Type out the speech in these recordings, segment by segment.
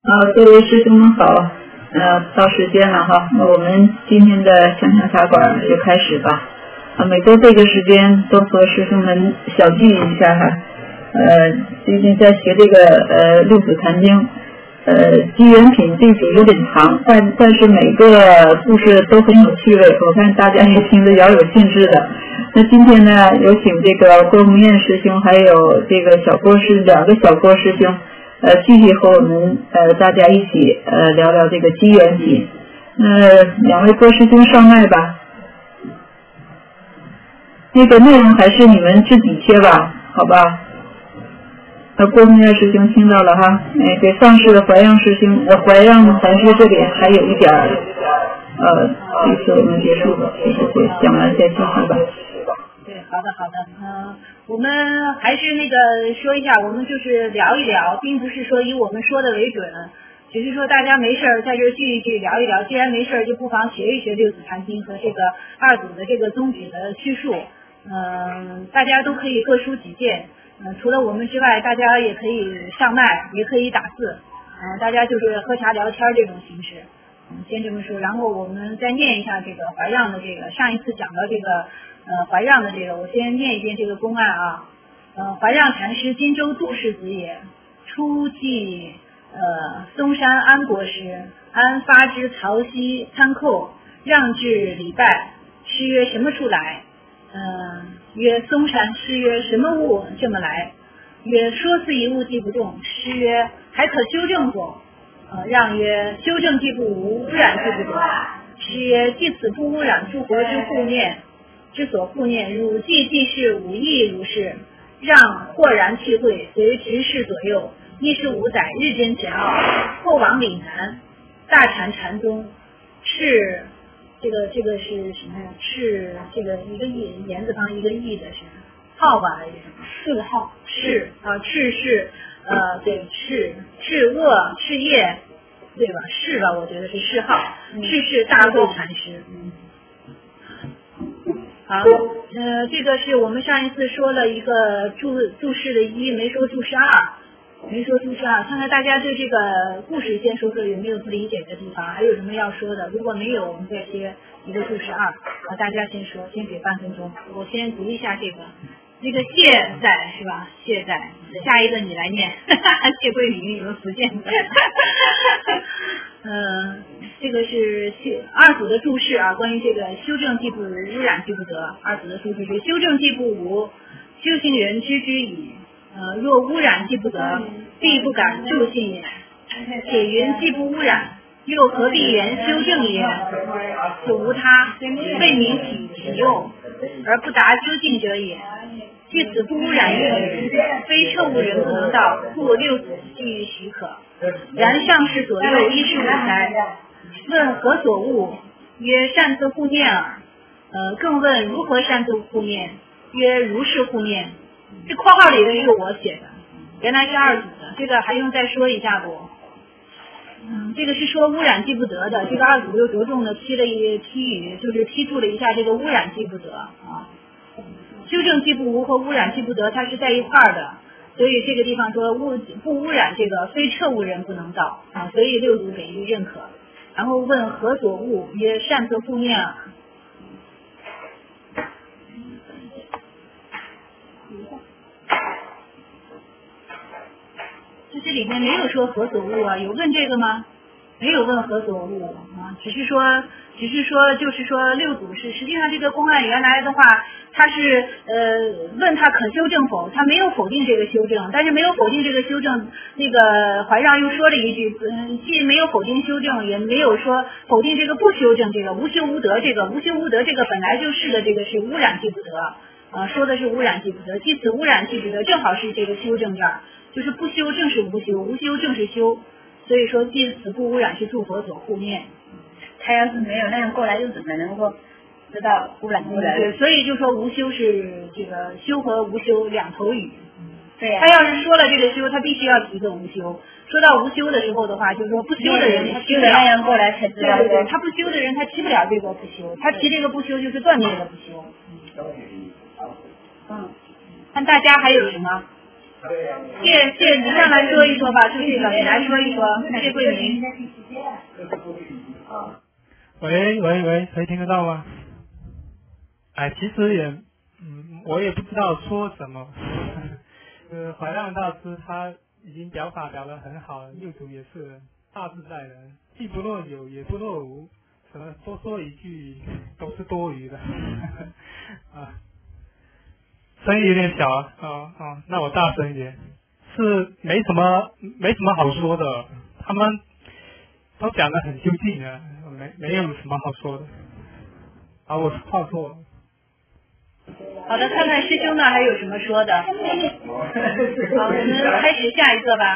各位师兄们好，到时间了哈，那我们今天的香香茶馆就开始吧。每周这个时间都和师兄们小聚一下哈。最近在学这个六祖坛经，机缘品这组有点长，但是每个故事都很有趣味，我看大家也听得饶有兴致的。那今天呢，有请这个郭红艳师兄，还有这个两个小郭师兄。继续和我们大家一起聊聊这个机缘品。两位郭师兄上麦吧。那个内容还是你们自己切吧，好吧？郭明月师兄听到了哈。给上世的怀让师兄怀让禅师这里还有一点这次我们结束了，讲完再继续吧。 对，好的，我们还是说一下，我们就是聊一聊，并不是说以我们说的为准，只是说大家没事在这聚一聚聊一聊，既然没事就不妨学一学六祖坛经和这个二祖的这个宗旨的叙述，大家都可以各抒己见，除了我们之外，大家也可以上麦，也可以打字，大家就是喝茶聊天这种形式。先这么说，然后我们再念一下这个怀让的这个，上一次讲到这个怀让的这个，我先念一遍这个公案啊。怀让禅师荆州杜氏子也，初继嵩山安国师，安发之曹溪参寇，让至礼拜。师曰：什么处来？曰：嵩山。师曰：什么物这么来？曰：说似一物即不动。师曰：还可修正否？让曰：修正既不无，污染既不得。师曰：即此不污染诸佛之护念，之所护念，汝既是无益如是。让豁然体会，随执事左右，15载，日间前奥，后往岭南，大禅禅宗，是这个是什么呀？是这个一个言字旁一个义的是号吧还是什么？是个号，是啊，赤是对，赤恶赤业，对吧？是吧？我觉得是谥号，赤是大慧禅师。好，这个是我们上一次说了一个注释的1，没说注释2，看看大家对这个故事先说说有没有不理解的地方，还有什么要说的，如果没有我们再接一个注释2，大家先说，先给半分钟，我先读一下这个谢在是吧？谢在，下一个你来念，谢桂林有福建的。这个是二祖的注释啊，关于这个修正既不无，污染既不得。二祖的注释是：修正既不无，修行人知之矣。若污染既不得，必不敢助信也。且云既不污染，又何必言修正也？此无他，为民体用，而不达究竟者也。即此不污染也，非彻悟人不能到，故六祖既予许可。然上世左右15载，问何所悟？曰：善自护念耳。更问如何善自护念？曰：如是护念。这括号里的是我写的，原来是二祖的，这个还用再说一下不？这个是说污染既不得的，这个二祖又着重的批语，就是批注了一下这个污染既不得啊。修正既不无和污染既不得，它是在一块儿的，所以这个地方说不污染这个非彻悟人不能到啊，所以六祖给予认可。然后问何所悟？曰：善自护念耳。这里面没有说何所悟啊，有问这个吗？没有问何所悟啊，只是说就是说六祖是实际上这个公案原来的话，他是问他可修正否，他没有否定这个修正，但是没有否定这个修正，那个怀让又说了一句，既没有否定修正，也没有说否定这个不修正，这个无修无得，这个无修无得这个本来就是的，这个是污染既不得说的是污染既不得，即此污染既不得，正好是这个修正这儿，就是不修正是无修，无修正是修，所以说即此不污染是诸佛所护念。 他要是没有那样过来，又怎么能够知道污染过来？ 对，所以就说无修是这个修和无修两头语。 对呀。 他要是说了这个修，他必须要提个无修。说到无修的时候的话，就是说不修的人他提不了。 那样过来才知道。 对，他不修的人他提不了这个不修，他提这个不修就是断这个不修。看大家还有什么？ 谢你上来说一说吧，就是老你来说一说，谢桂明。 喂，可以听得到吗？其实也，我也不知道说什么。怀亮大师他已经表法表得很好了，六祖也是大自在人，既不落有也不落无，什么多说一句都是多余的。声音有点小啊，那我大声一点。是没什么好说的，他们都讲得很究竟的，没有什么好说的。我话错了。 好的，看看师兄呢还有什么说的。好，我们开始下一个吧。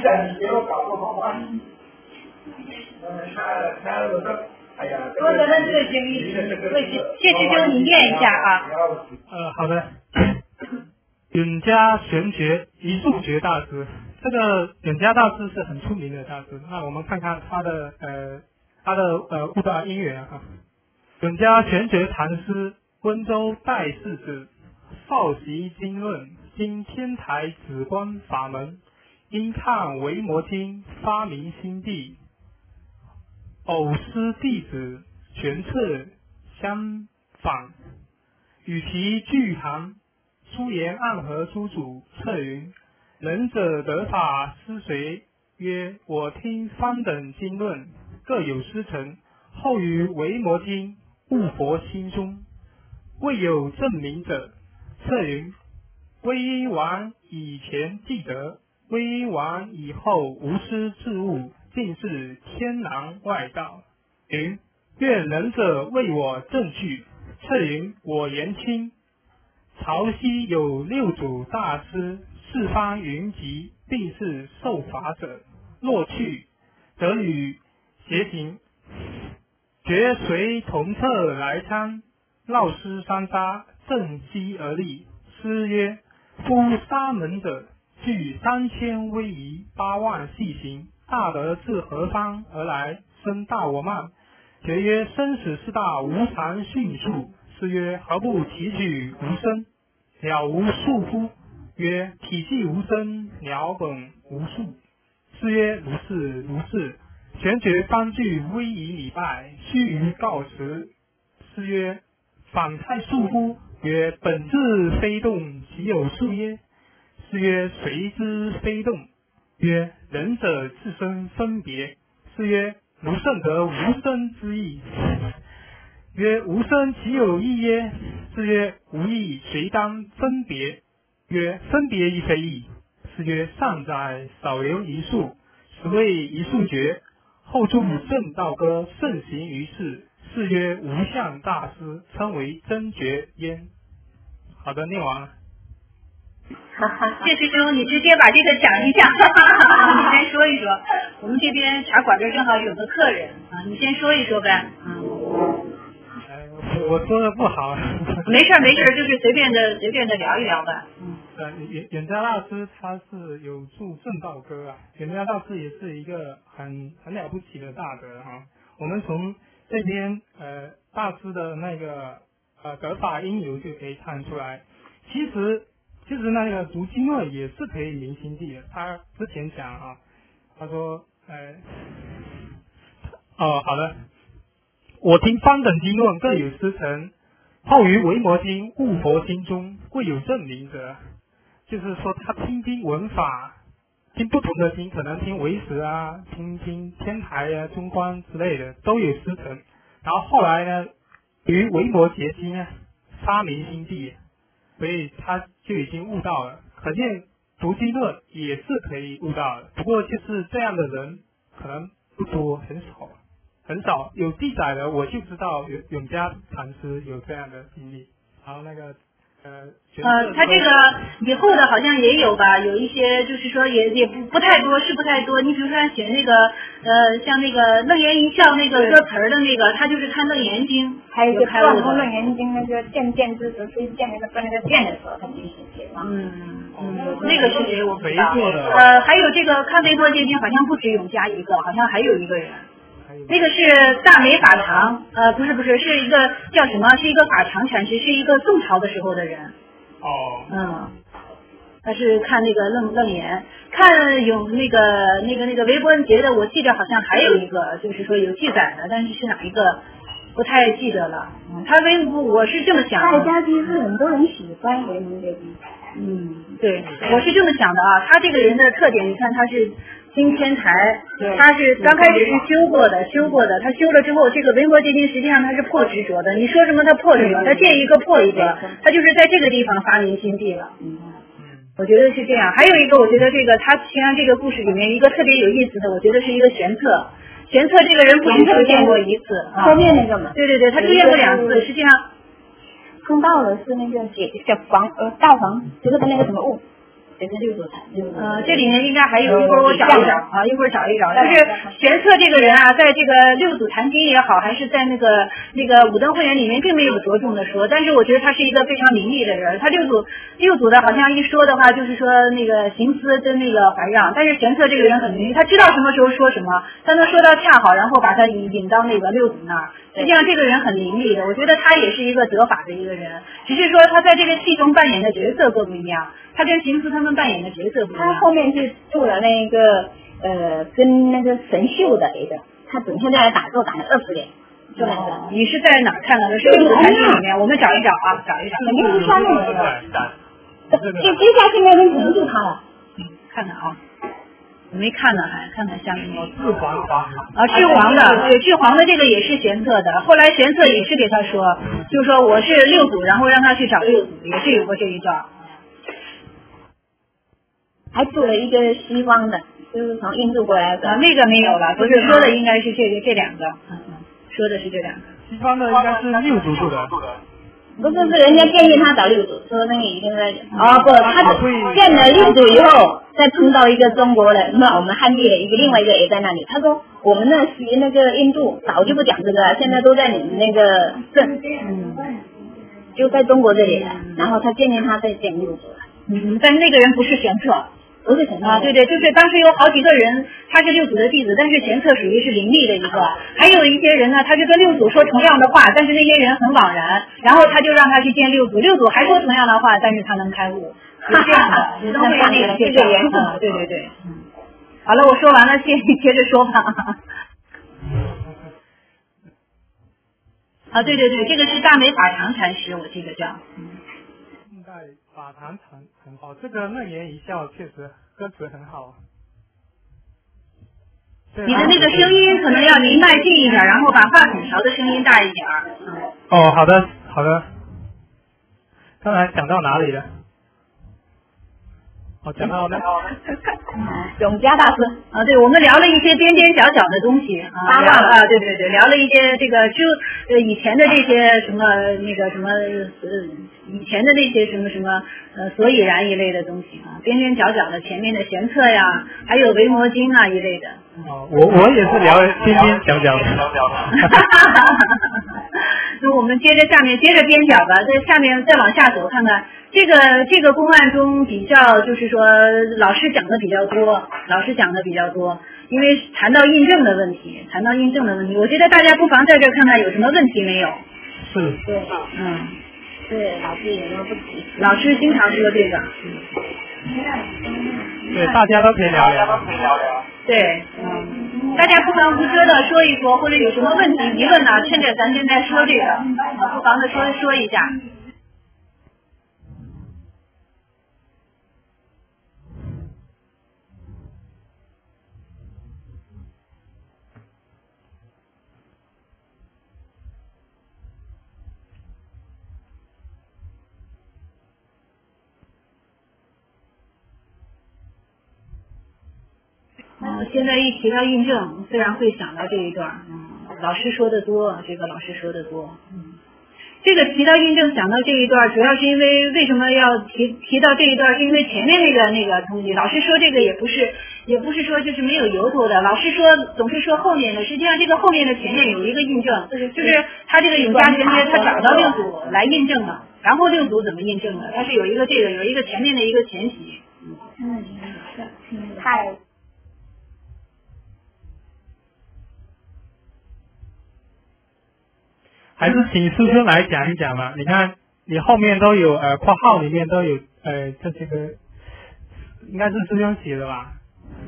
多得问这个经历，谢师兄你念一下啊。 好的。永嘉玄觉一数觉大师，这个永嘉大师是很出名的大师。那我们看看他的悟道因缘啊。永嘉玄觉禅师，温州代世子，少习经论，经天台止观法门，因看维摩经发明心地，偶师弟子玄策相访，与其俱谈。出言暗合诸主策云：仁者得法师谁？曰：我听方等经论，各有师承。后于维摩经悟佛心中，未有证明者。策云：归因王以前既得，归因王以后无师自悟，尽是天囊外道。云：愿仁者为我证据。策云：我言轻。潮汐有六祖大师，四方云集，并是受法者。若去，则与邪行，绝随同策来参。绕师三匝，正西而立。师曰：夫沙门者，具3000威仪，8万细行，大德自何方而来？生大我慢。觉曰：生死四大无常迅速。师曰：何不提举无生？了无数乎？曰：体系无生，了本无数。师曰：如是。玄觉方具威仪礼拜，须臾告辞。师曰：反太数乎？曰：本自非动，其有数耶？师曰：谁知非动？曰：仁者自身分别。师曰：如甚得无生之意？曰：无生其有义耶？师曰：无义，谁当分别？曰：分别亦非义。师曰：善哉，少留一数。此谓一数觉。后著正道歌，盛行于世。是曰无相大师，称为真觉焉。好的，念完了。 谢师兄，你直接把这个讲一讲，你先说一说。我们这边茶馆这正好有个客人啊，你先说一说呗。 我说的不好。 没事，就是随便的聊一聊吧。 远嘉大师他是有著正道歌啊，远嘉大师也是一个很了不起的大德啊。我们从这边大师的那个得法因由就可以看出来，其实那个读经论也是可以明心地的。他之前讲啊，他说好的，我听方等经论各有师承，后于维摩经悟佛心中，未有证明者。就是说他听经闻法，听不同的经，可能听唯识啊，听天台啊、中观之类的都有师承，然后后来呢于维摩诘经啊发明心地，所以他就已经悟到了。可见读经论也是可以悟到的，不过就是这样的人可能不多，很少有记载的。我就知道永嘉禅师有这样的经历。然后那个他这个以后的好像也有吧，有一些就是说也不太多，是不太多。你比如说写那个像那个楞严一笑那个歌词的那个，他就是看楞严经， 还有一个断空楞严经那个见之时，非见那个见的时候，他就写嘛。 那个是谁我不知道。还有这个看维摩诘经，好像不止永嘉一个，好像还有一个人。那个是大美法常，不是，是一个叫什么？是一个法常禅师，是一个宋朝的时候的人。 他是看那个楞严，看有那个维伯恩节的，我记得好像还有一个，就是说有记载的，但是是哪一个不太记得了。我是这么想的。 大家其实很多人喜欢维摩诘经。 对，我是这么想的啊。他这个人的特点，你看他是金天台，他是刚开始是修过的，他修了之后，这个维摩诘经实际上他是破执着的。你说什么他破什么，他见一个破一个，他就是在这个地方发明心地了。我觉得是这样。还有一个，我觉得这个他实际上这个故事里面一个特别有意思的，我觉得是一个玄策。玄策这个人不是出现过一次后面那个嘛。 对，他出现过2次，实际上。 碰到的是那个道房，就是那个什么雾，也是六祖坛。 这里面应该还有，一会儿我找一找啊，就是玄策这个人啊，在这个六祖坛经也好，还是在那个五灯会员里面，并没有着重的说，但是我觉得他是一个非常伶俐的人。他六祖的好像一说的话，就是说那个行思跟那个怀让，但是玄策这个人很伶俐，他知道什么时候说什么，他能说到恰好，然后把他引到那个六祖那儿。实际上这个人很伶俐的，我觉得他也是一个得法的一个人，只是说他在这个戏中扮演的角色各不一样，他跟行思他们扮演的角色不一样。 他后面是做了那个跟那个神秀的一个，他整天在那打坐打了20年，就那个。 你是在哪儿看到的？是六祖坛经里面，我们找一找啊，找一找。 肯定是上面的。接下去那边可能就他了。 看看啊。没看呢，还看看下面智黄的，对，智黄的这个也是玄策的。后来玄策也是给他说，就是说我是六祖，然后让他去找六祖，也是有过这一段。 还做了一个西方的，就是从印度过来的。 那个没有了，不是说的应该是这2个，说的是这2个。 西方的应该是六祖做的。 不是人家建议他找六祖，说那个已经在不，他见了六祖以后，再碰到一个中国的，那我们汉地的另外一个也在那里。他说我们那学那个印度早就不讲这个，现在都在你们那个镇，就在中国这里。然后他建议他再见六祖了。 但那个人不是玄策。 不是玄策啊，对，就是当时有好几个人，他是六祖的弟子，但是玄策属于是伶俐的一个，还有一些人呢，他就跟六祖说同样的话，但是那些人很枉然，然后他就让他去见六祖，六祖还说同样的话，但是他能开悟，是这样的，武登会那个介绍，对，好了，我说完了，接着说吧。啊，对，这个是大美法常禅师，我记得叫。 在法坛很好，这个楞严一笑确实歌词很好。 你的那个声音可能要离麦近一点，然后把话筒调的声音大一点。 哦，好的。刚才讲到哪里了？讲到那永嘉大师啊，对，我们聊了一些边边角角的东西啊，对，聊了一些这个以前的这些什么那个什么以前的那些什么所以然一类的东西啊，边边角角的前面的玄策呀，还有维摩经啊一类的。 我也是聊边边角角的。 那我们接着边角吧，在下面再往下走看看。这个公案中比较就是说老师讲的比较多，因为谈到印证的问题，我觉得大家不妨在这看看有什么问题没有。 是。 对。对，老师有没有不提？ 老师经常说这个。 对，大家都可以聊聊。 对，大家不妨无遮的说一说，或者有什么问题疑问呢？趁着咱现在说这个，不妨的说一下。现在一提到印证，自然会想到这一段。老师说的多，这个老师说的多。这个提到印证想到这一段，主要是因为什么要提到这一段？是因为前面那个东西，老师说这个也不是说就是没有由头的。老师说总是说后面的，实际上这个后面的前面有一个印证，就是他这个永嘉玄觉他找到六祖来印证了，然后六祖怎么印证的？他是有一个前面的一个前提。 太。 还是请师兄来讲一讲嘛。你看，你后面都有括号里面都有这些个应该是师兄写的吧？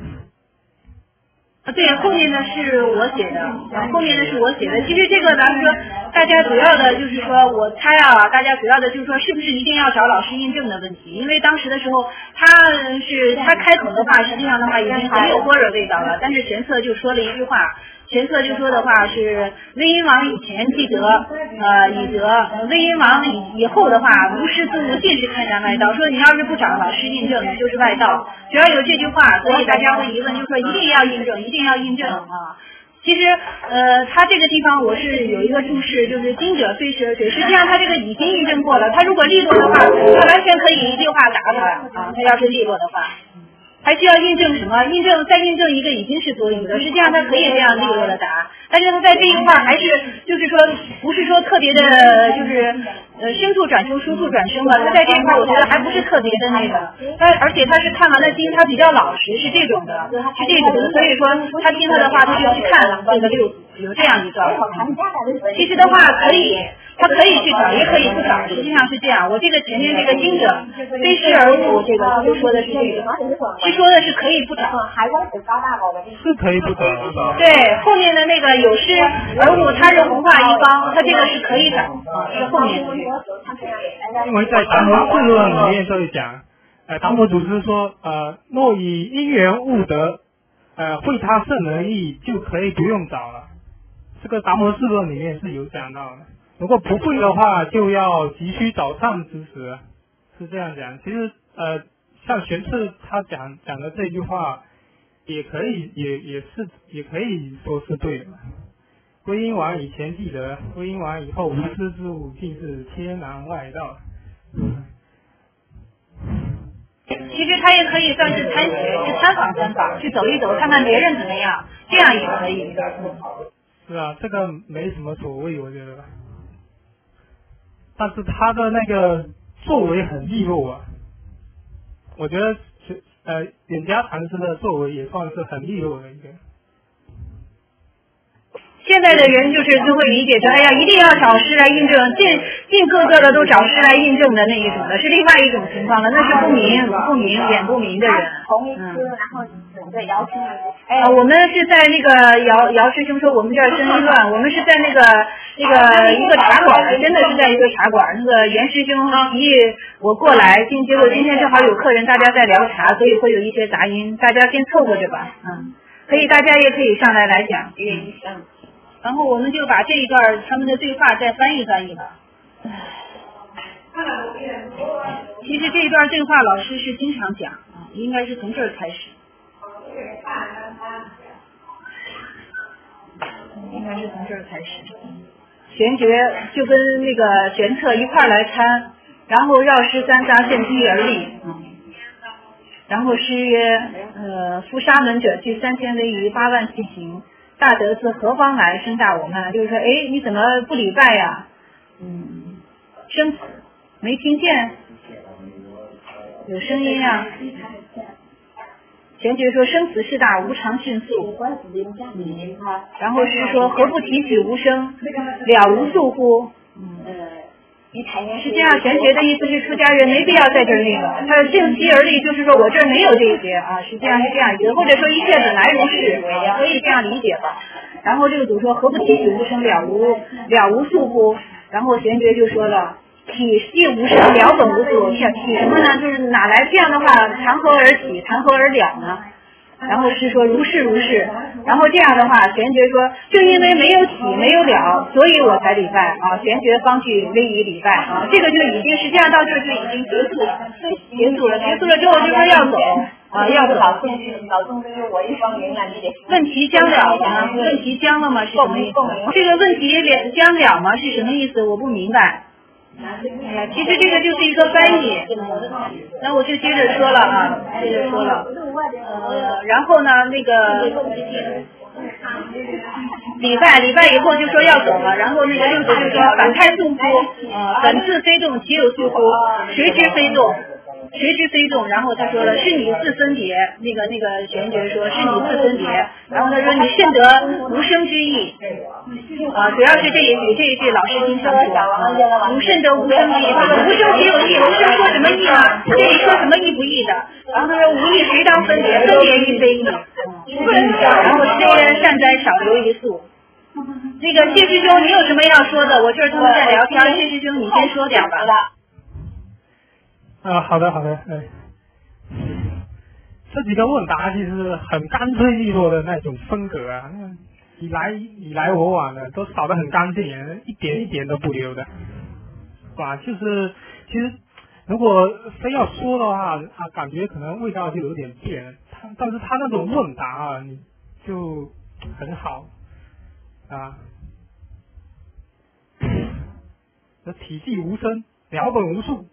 对，后面呢是我写的，其实这个咱们说，大家主要的就是说，我猜啊，大家主要的就是说，是不是一定要找老师印证的问题？因为当时的时候，他开口的话，实际上的话已经很有般若味道了，但是玄策就说了一句话。玄策就说的话是魏婴王以前既得以得，魏婴王以后的话无师自悟，尽是天然外道。说你要是不找老师印证，就是外道。只要有这句话，所以大家会疑问，就是说一定要印证啊。其实他这个地方我是有一个注释，就是今者非是水，实际上他这个已经印证过了。他如果利落的话，他完全可以一句话答出来啊。他要是利落的话。还需要印证什么？再印证一个已经是所有的，实际上他可以这样利落的答，但是他在这一块还是就是说不是说特别的，就是生处转出，疏处转生了。他在这一块我觉得还不是特别的那个，而且他是看完了经，他比较老实，是这种的，所以说他听他的话，他就去看了这个六祖，有这样一个。其实的话他可以去找，也可以不找，实际上是这样。我这个前面这个经者非师而悟，这个就说的是这个，是说的是可以不找， 是可以不找。 对，后面的那个有师而悟，他是弘化一方，他这个是可以找，是后面的。 因为在《达摩智论》里面就讲，达摩祖师说，若以因缘悟得，会他圣人意，就可以不用找了。这个《达摩智论》里面是有讲到的。如果不会的话，就要急需找上之时，是这样讲。其实像玄策他讲的这句话，也可以也可以说是对的。魏婴王以前记得，魏婴王以后无师自悟，尽是天然外道。 其实他也可以算是参访参访，去走一走，看看别人怎么样，这样也可以。 是啊，这个没什么所谓，我觉得。但是他的那个作为很利落啊，我觉得远家禅师的作为也算是很利落的一个。 现在的人就是就会理解成，哎呀，一定要找师来印证，尽各个的都找师来印证的那一种的，是另外一种情况了，那是不明眼不明的人。 然后整个姚师我们是在那个姚师兄说我们这儿生意乱，我们是在那个一个茶馆，真的是在一个茶馆，那个严师兄提议我过来，结果今天正好有客人，大家在聊茶，所以会有一些杂音，大家先凑合着吧，可以，大家也可以上来讲，然后我们就把这一段他们的对话再翻译了。其实这一段对话老师是经常讲应该是从这儿开始。玄觉就跟那个玄策一块来参，然后绕师三匝现梯而立。然后诗曰：夫沙门者具3000为余，8万其行。大德自何方来，生大我慢？就是说，你怎么不礼拜呀？生死没听见？有声音啊。玄觉说生死事大，无常迅速。然后是说何不提取无声，了无数乎？实际上玄觉的意思是出家人没必要在这儿立了，他尽其而立，就是说我这儿没有这些啊，实际上是这样一个，或者说一切本来如是，也可以这样理解吧。然后这个祖说何不提取无声，了无数乎？然后玄觉就说了，体系无声，了本无所。体什么呢？就是哪来这样的话，谈何而起，谈何而了呢？然后是说如是，然后这样的话，玄觉说，正因为没有起没有了，所以我才礼拜啊。玄觉方去威仪礼拜啊，这个就已经实际上到这就已经结束了之后就说要走啊，要走。 老宗就是我一方明了，你得问题将了吗？问题将了吗？是什么意思？这个问题将了吗？是什么意思？我不明白。其实这个就是一个翻译，那我就接着说了然后呢，那个礼拜以后就说要走了，然后那个六祖就说反太速乎，本自非动，岂有速乎？谁知非动？ 随之飞动，然后他说了是你自分别，那个玄觉说是你自分别，然后他说你甚得无生之意，主要是这一句老师经常说，无甚得无生之意，他说无生岂有义，无生说什么义呢？这里说什么义不义的？然后他说无义谁当分别，分别亦非义，然后虽善哉少留一粟。那个谢师兄，你有什么要说的？我这儿他们在聊天，谢师兄你先说点吧。 好的，这几个问答其实很干脆利落的那种风格啊，你来我往的，都扫得很干净，一点一点都不留的，哇，就是其实如果非要说的话，感觉可能味道就有点变，但是他那种问答啊，你就很好啊，这体系无声，了本无数。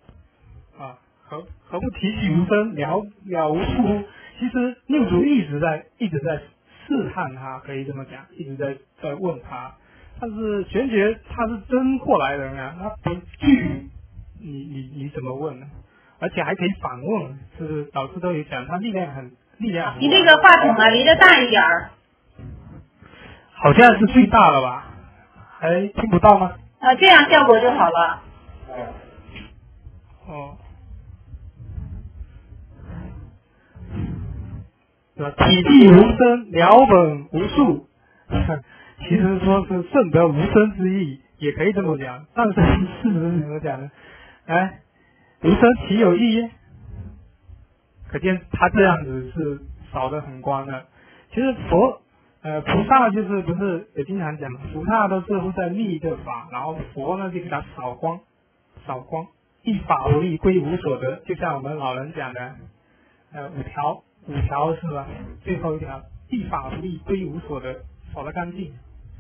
何不体系无声，了无数？其实六祖一直在试探他，可以这么讲，一直在问他。但是玄觉他是真过来人啊，他不惧你怎么问呢？而且还可以反问，就是老师都有讲，他力量很。 你那个话筒啊，离得大一点儿。 好像是最大了吧？还听不到吗？ 这样效果就好了。 体地无声，了本无数。其实说是甚得无声之意，也可以这么讲。但是事实是怎么讲呢？无声岂有意？可见他这样子是扫得很光的。其实菩萨就是不是也经常讲嘛，菩萨都是会在立一个法，然后佛呢就给他扫光，一法不立，归无所得。就像我们老人讲的，五条是吧？最后一条，一法不立，归无所得，扫得干净。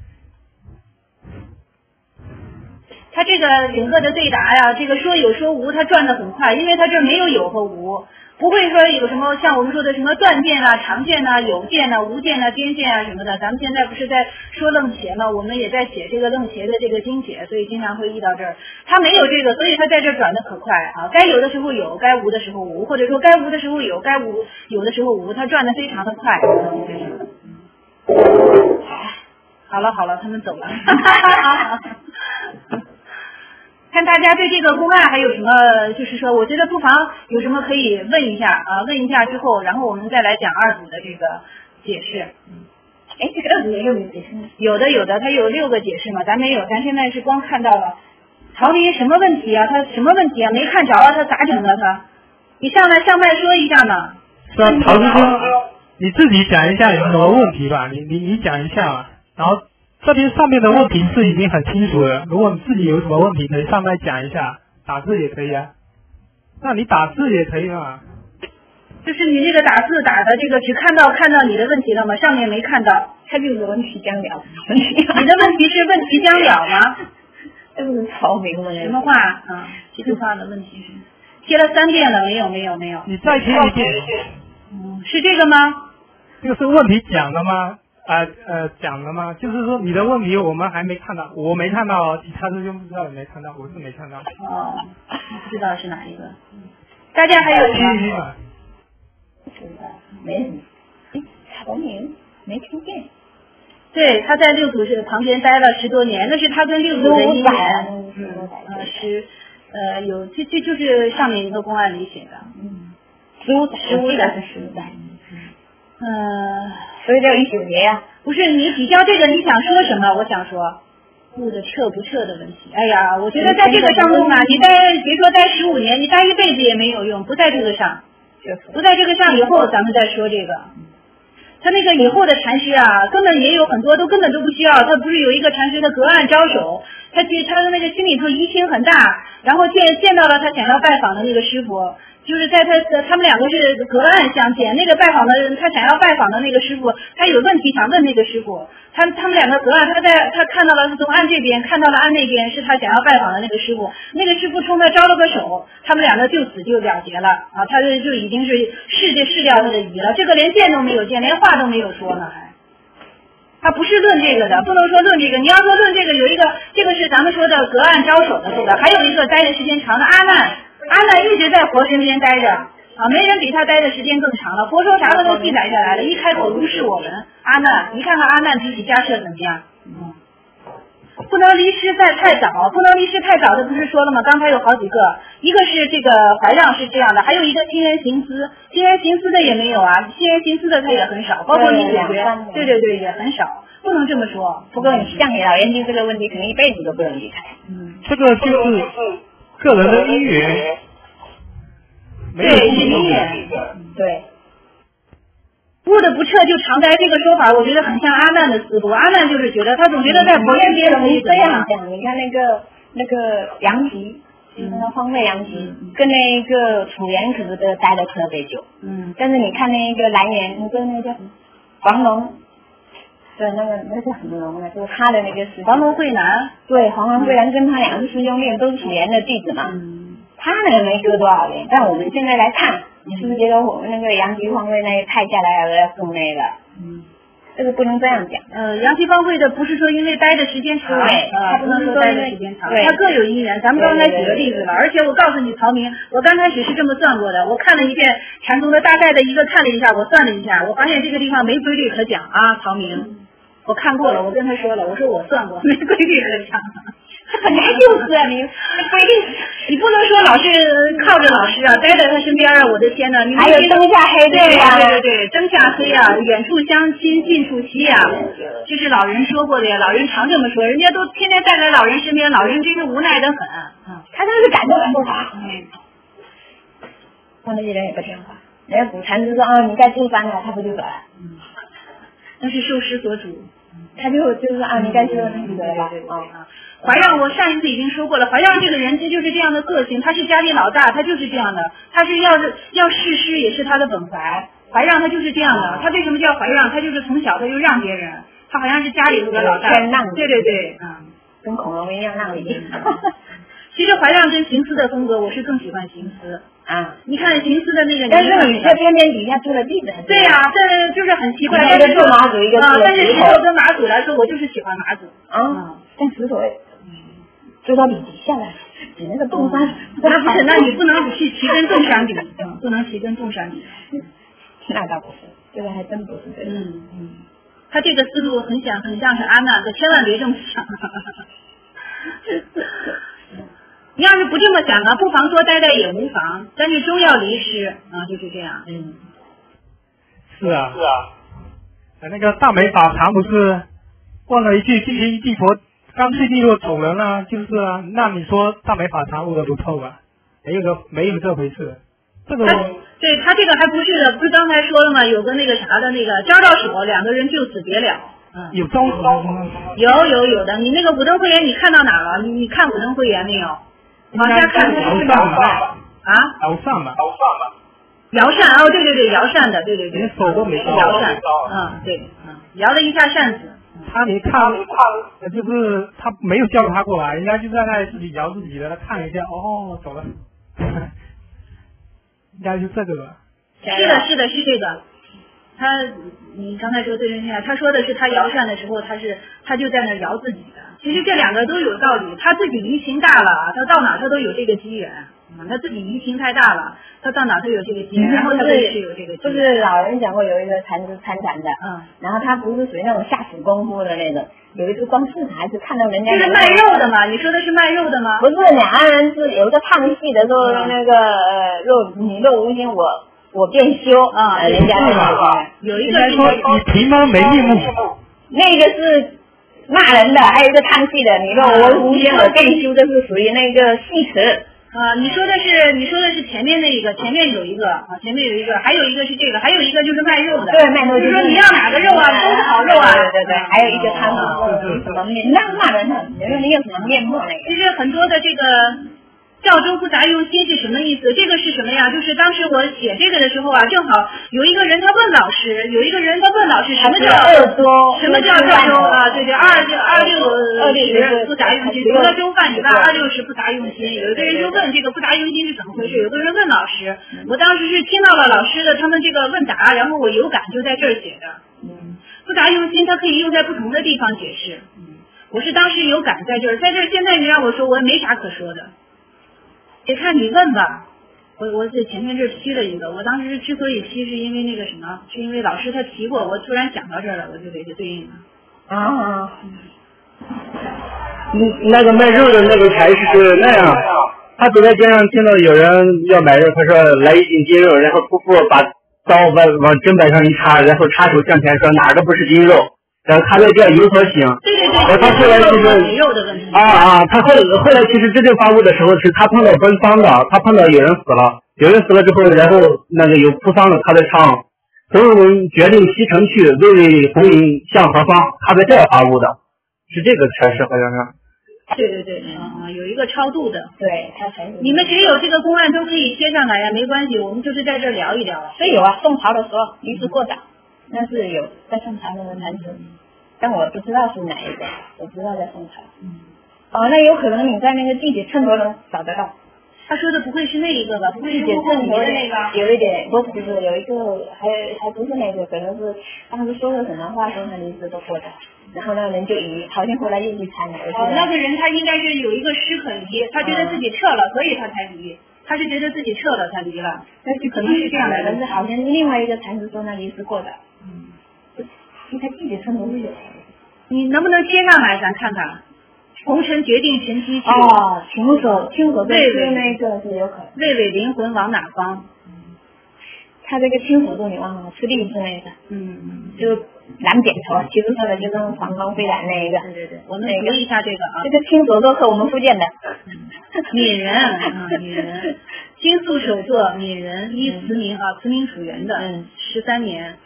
他这个整个的对答呀，这个说有说无，他转得很快，因为他这没有有和无，不会说有什么像我们说的什么断见啊、常见啊、有见啊、无见啊、边见啊什么的。咱们现在不是在说楞伽吗？我们也在写这个楞伽的这个经解，所以经常会遇到这儿。他没有这个，所以他在这转得可快啊。该有的时候有，该无的时候无，或者说该无的时候有，该无有的时候无，他转得非常的快。好了，他们走了。看大家对这个公案还有什么，就是说，我觉得不妨有什么可以问一下啊，问一下之后，然后我们再来讲二组的这个解释。这个二组也有解释吗？有的，它有6个解释嘛，咱没有，咱现在是光看到了曹林什么问题啊？他什么问题啊？没看着啊？他咋整的他？你上麦说一下嘛。 是啊，曹师兄，你自己讲一下有什么问题吧，你讲一下嘛，然后。这边上面的问题是已经很清楚了，如果你自己有什么问题可以上来讲一下，打字也可以啊。那你打字也可以嘛。 就是你那个打字打的这个只看到你的问题了吗？上面没看到。 他就是问题将了。 你的问题是问题将了吗？ 这不是曹明吗？ 什么话啊？这句话的问题是贴了3遍了，没有。 你再贴一遍。 是这个吗？ 这个是问题讲了吗？讲了吗？就是说你的问题我们还没看到，我没看到哦，其他师兄不知道有没看到，我是没看到。 不知道是哪一个。大家还有什么？ 没什么。曹明没听见。 对，他在六祖这旁边待了10多年，那是他跟六祖的姻缘。有这就是上面一个公案里写的。15载是15载。 所以叫19年呀。 不是你比较这个，你想说什么？我想说，悟的彻不彻的问题。哎呀，我觉得在这个上中啊，你别说待15年，你待一辈子也没有用，不在这个上，不在这个上以后，咱们再说这个。他那个以后的禅师啊，根本也有很多都根本都不需要。他不是有一个禅师的隔岸招手，他的那个心里头疑心很大，然后见到了他想要拜访的那个师傅。就是在他们两个是隔岸相见，那个拜访的人，他想要拜访的那个师傅，他有问题想问那个师傅，他们两个隔岸，他看到了是从岸这边，看到了岸那边是他想要拜访的那个师傅，那个师傅冲他招了个手，他们两个就此就了结了啊，他就已经是试掉他的疑了，这个连见都没有见，连话都没有说呢还。他不是论这个的，不能说论这个。你要说论这个，有一个，这个是咱们说的隔岸招手的这个，还有一个待的时间长的阿难， 阿难一直在佛身边待着啊，没人比他待的时间更长了。佛说啥的都记载下来了，一开口如是我闻。阿难，你看看阿难比起迦舍怎么样？不能离师在太早，不能离师太早的不是说了吗？刚才有好几个，一个是这个怀让是这样的，还有一个心源行思，心源行思的也没有啊，心源行思的他也很少，包括你解决，对对对，也很少，不能这么说。 不过你像你老研究这个问题，可能一辈子都不能离开。 这个就是个人的因缘， 对，是因缘， 对。 悟的不彻就常呆这个说法，我觉得很像阿难的思路。阿难就是觉得他总觉得在佛身边可以这样讲，你看那个杨吉，那个荒废杨吉，跟那个楚原可是都待得特别久。但是你看那个蓝颜，你跟那个黄龙，对，那叫什么龙呢？就是他的那个师黄龙慧南， 对，黄龙慧南跟他两个师兄弟都是楚原的弟子嘛。他呢没隔多少年，但我们现在来看。你是不是觉得我们那个杨吉荒废那太下来了要更那个？这个不能这样讲。 杨吉荒废的不是说因为待的时间长，他不能说待的时间长，他各有因缘。咱们刚才举个例子了，而且我告诉你，曹明，我刚开始是这么算过的。我看了一遍禅宗的大概的一个看了一下，我算了一下，我发现这个地方没规律可讲啊，曹明，我看过了，我跟他说了，我说我算过，没规律可讲。 他本来就是啊，你规定你不能说老是靠着老师啊，待在他身边啊，我的天哪！你还有灯下黑对呀，对对对，灯下黑啊，远处相亲近处惜啊，这是老人说过的呀，老人常这么说，人家都天天待在老人身边，老人真是无奈的很。 他真是感动不法。我那些人也不听话，人家古禅师说你该住山了，他不就走了？ 那是受师所主。 他就是你该修那个了。 怀让我上一次已经说过了，怀让这个人他就是这样的个性，他是家里老大，他就是这样的，他是要事师也是他的本怀。怀让他就是这样的，他为什么叫怀让？他就是从小他就让别人，他好像是家里头的老大。对对对， 跟恐龙一样让你。 其实怀让跟行思的风格，我是更喜欢行思。你看行思的那个， 但是你这偏偏底下住了弟子。 对呀，这就是很奇怪。 一个做马祖，一个做但是石头跟马祖来说，我就是喜欢马祖。 但石头追到底下来，比那个洞山。 那不是，那你不能去齐根洞山比，不能齐根洞山比。 那倒不是，这个还真不是这个。 他这个思路很像是阿难，可千万别这么想。你要是不这么想呢，不妨多待待也无妨，但是终要离师就是这样。 是啊。那个大美法常不是问了一句今天一地佛刚去地落走人了，就是啊，那你说大美法常悟的不透吧？没有这回事。这个对他这个还不是的，不是刚才说了吗？有个那个啥的那个交到手，两个人就此别了。 有招手吗？ 有的，你那个五灯会员你看到哪了？你看五灯会员没有？往下看是摇扇吧？摇扇吧。 摇扇对对对，摇扇的，对对对。 连手都没摇扇，对，摇了一下扇子。 他没看，就是他没有叫他过来，人家就在那里自己摇自己的，他看了一下，走了。应该是这个吧？ 是的，是这个。你刚才说对，他说的是他摇扇的时候，他就在那摇自己的。其实这两个都有道理，他自己疑情大了，他到哪他都有这个机缘。他自己疑情太大了，他到哪都有这个机缘，然后他也是有这个机缘。 就是老人讲过有一个禅师参禅的，然后他不是属于那种下死功夫的那种，有一次光视察就看到人家就是卖肉的嘛，你说的是卖肉的吗？ 不是，两个人是有一个唱戏的说那个你肉无心我便修人家有一个说你皮毛没面目， 那个是骂人的，还有一个唱戏的你肉我无心我便修，这是属于那个戏词。 你说的是前面那一个，前面有一个，还有一个是这个，还有一个就是卖肉的。 对，卖肉就是说你要哪个肉啊，都是好肉啊。 对，还有一个他们什么面，那骂人的，你有什么面目那个？ 其实很多的这个教中不杂用心是什么意思？这个是什么呀？就是当时我写这个的时候啊，正好有一个人他问老师什么叫教中啊？对，260不杂用心，除了中饭以外，260不杂用心。有一个人就问这个不杂用心是怎么回事？有个人问老师，我当时是听到了老师的他们这个问答，然后我有感就在这儿写的。不杂用心它可以用在不同的地方解释。我是当时有感在这儿，现在你让我说我也没啥可说的。 得看你问吧。我是前面这批了一个，我当时之所以批是因为那个什么，是因为老师他提过，我突然想到这儿了，我就给他对应了。 那个卖肉的那个才是那样，他走在街上听到有人要买肉，他说来1斤鸡肉，然后夫妇把刀往砧板上一插，然后插手向前说哪个不是金肉，然后他在这有所醒。 对， 他后来其实肉的问题他后来其实真正发物的时候是他碰到奔丧的，他碰到有人死了之后，然后那个有哭丧的，他在唱所有人决定西城去，巍巍红云向何方，他在这发物的，是这个差事好像是。 对，有一个超度的， 对，他才是。 你们谁有这个公案都可以贴上来呀，没关系，我们就是在这聊一聊。 是有啊，宋朝的时候离世过早，那是有在宋朝那个男子，但我不知道是哪一个，我知道在宋朝。那有可能你在那个地铁秤砣能找得到。 他说的不会是那一个吧？不会是地铁秤砣的那个？有一点，不是，有一个还不是那个，可能是当时说了什么话，说他离世都过早。然后那个人就移，好像后来又去参了。 那个人他应该是有一个师可离，他觉得自己撤了，所以他才离。他是觉得自己撤了才离了，但是可能是这样的。 但是好像另外一个禅师说那离世过的。应该地铁秤砣是有。 你能不能接上来咱看看？红尘决定前期去。 青手对那个是有可能。 巍巍灵魂往哪方？ 他这个青手座你忘了，吃荔枝那个。就蓝点头，其实说的就是黄光飞蓝那一个。 对，我们读一下这个啊。 这个青手座是我们福建的。 闽人，金素手座闽人，依慈明慈明属原的，13年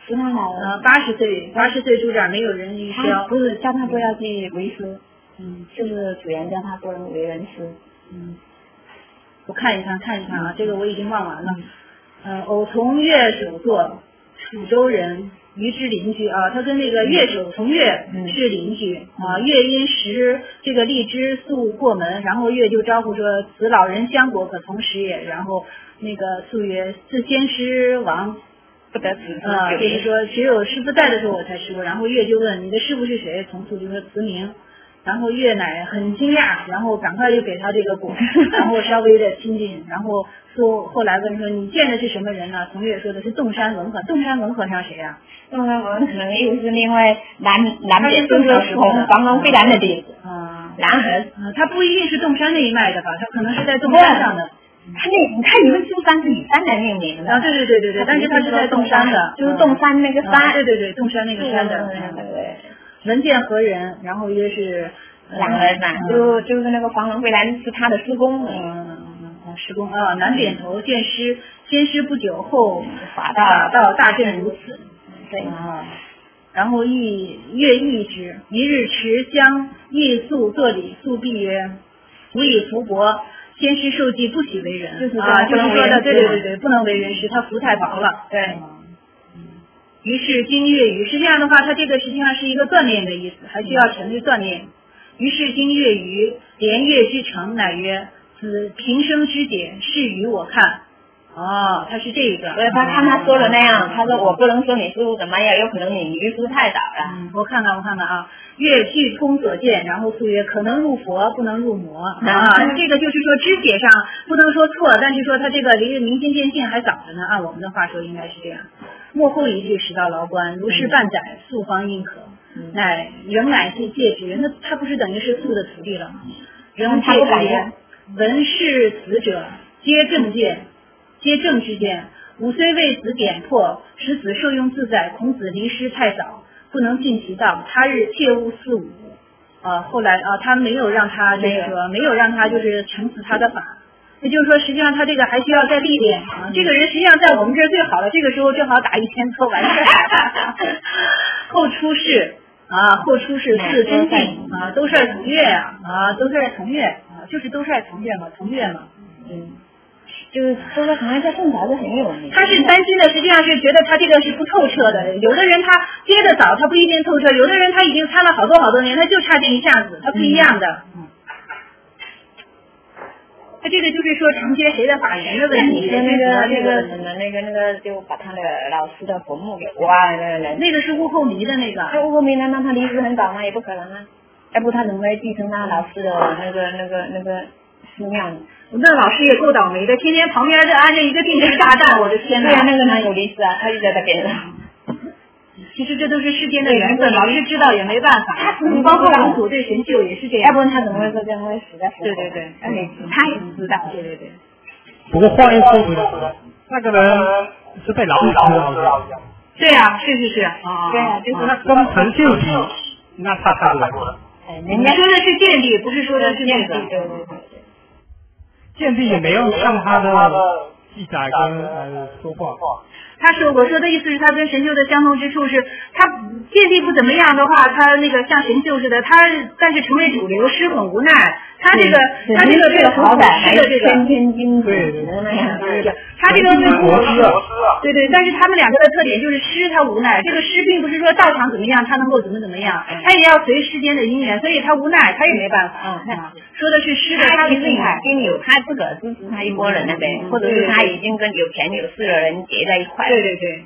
，80岁住这儿，没有人预销。 不是叫他不要去为师，就是主人叫他不能为人师。 我看一看啊，这个我已经忘完了。偶从月手座，楚州人，于之邻居啊，他跟那个月手从月是邻居啊。月因食这个荔枝素过门，然后月就招呼说：“此老人香果可从食也。”然后那个素曰：“自先师亡， 不得此就是说只有师傅在的时候我才吃过。”然后月就问：“你的师傅是谁？”从素就说：“慈明。”然后月乃很惊讶，然后赶快就给他这个果，然后稍微的亲近，然后后来问说你见的是什么人呢？从月说的是洞山文和，洞山文和尚谁呀？ 洞山文可能又是另外南北就是从黄龙飞蓝的弟子蓝和他不一定是洞山那一脉的吧？他可能是在洞山上的。 他以为珠山是以山来命名的对，但是他是在洞山的， 就是洞山那个山， 对，洞山那个山的。 对。 闻见何人？然后约是蓝儿就是那个黄龙飞蓝是他的师公， 师公南点头见师，先师不久后法道大振如此， 对然后月意之，一日持香夜宿作礼，宿必曰：“吾以福薄，先师受记不喜为人。”就是说的，对，不能为人师，他福太薄了。 对。 于是经月余，实际上的话，它这个实际上是一个锻炼的意思，还需要全力锻炼。于是经月余，连月之成，乃曰：“此平生之解，是于我看。”他是这个。 他看他说的那样，他说我不能说你师傅怎么样，有可能你余师太早了。 我看看啊，月具通所见，然后素曰：“可能入佛，不能入魔。”这个就是说知解上不能说错，但是说他这个离明心见性还早着呢。按我们的话说，应该是这样。幕后一句使到牢关，如是半载，素方应可，仍乃是戒之。那他不是等于是素的徒弟了吗？仍戒之言，闻是此者，皆正见，皆正之见。吾虽为子点破，使子受用自在。孔子离师太早，不能尽其道。他日切勿肆舞。后来他没有让他没有让他就是承此他的法。也就是说，实际上他这个还需要再历练这个人实际上在我们这儿最好了，这个时候正好打1000多完事儿。后出世四真定都是从月都是从月就是都是从月嘛， 就是说的好像在宋朝是很有名。 他是担心的，实际上是觉得他这个是不透彻的。有的人他接的早，他不一定透彻；有的人他已经参了好多年，他就差这一下子，他不一样的。他这个就是说承接谁的法源的问题。 你说那个就把他的老师的坟墓给挖了那个是悟后弥的那个。 悟后弥那他离世很早吗？也不可能啊。要不他怎么会继承他老师的那个寺庙呢？ 那老师也够倒霉的，天天旁边就安着一个定时炸弹，我的天哪！ 对呀，那个男有律师啊，他就在那边了。 其实这都是世间的缘分，老师知道也没办法。你包括五祖对神秀也是这样， 要不然他怎么会说这样会死在佛？ 对对对， 他也知道。 对对对。 不过话又说回来，那个人是被老虎吃了。 对啊，是啊。 对啊，就是那跟陈秀比，那差太多了。 人家说的是见地，不是说的是那个。 见地也没有像他的记载跟说话。 他说，我说的意思是，他跟神秀的相同之处是，他见地不怎么样的话，他那个像神秀似的，但是成为主流，师很无奈。他这个好歹还是这个天天君子那样，他这个对对，但是他们两个的特点就是师他无奈，这个师并不是说道场怎么样，他能够怎么样，他也要随世间的因缘，所以他无奈，他也没办法。说的是师的他的厉害， 已经有他自个支持他一拨人了呗，或者是他已经跟有权有势的人结在一块。 对对对，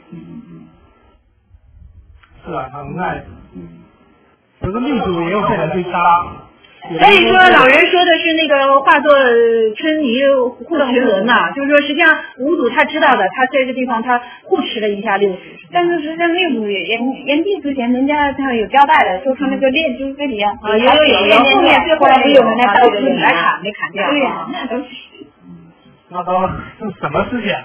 是啊，很无奈。可是命主也有被人追杀。 所以说，老人说的是那个化作春泥护群伦呐，就是说，实际上五祖他知道的，他在这个地方他护持了一下六祖， 但是实际上六祖炎帝之前，人家他有交代的，说他那个练珠这里啊， 有，后面后来不有人来刀子来砍，没砍掉。 对呀，那都是。 那都是什么思想？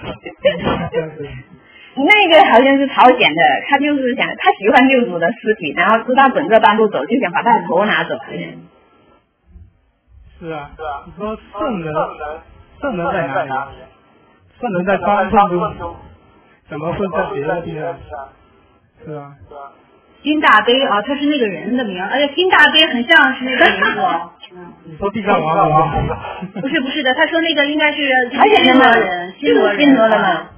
那个好像是朝鲜的，他就是想他喜欢六祖的尸体，然后知道整个半路走，就想把他的头拿走。 是啊，你说圣人在哪里？圣人在方正中，怎么会在别的地方？是啊。 金大悲啊，他是那个人的名，而且金大悲很像是那个名字。 你说地藏王吗？ 不是的，他说那个应该是新罗人，新罗人嘛。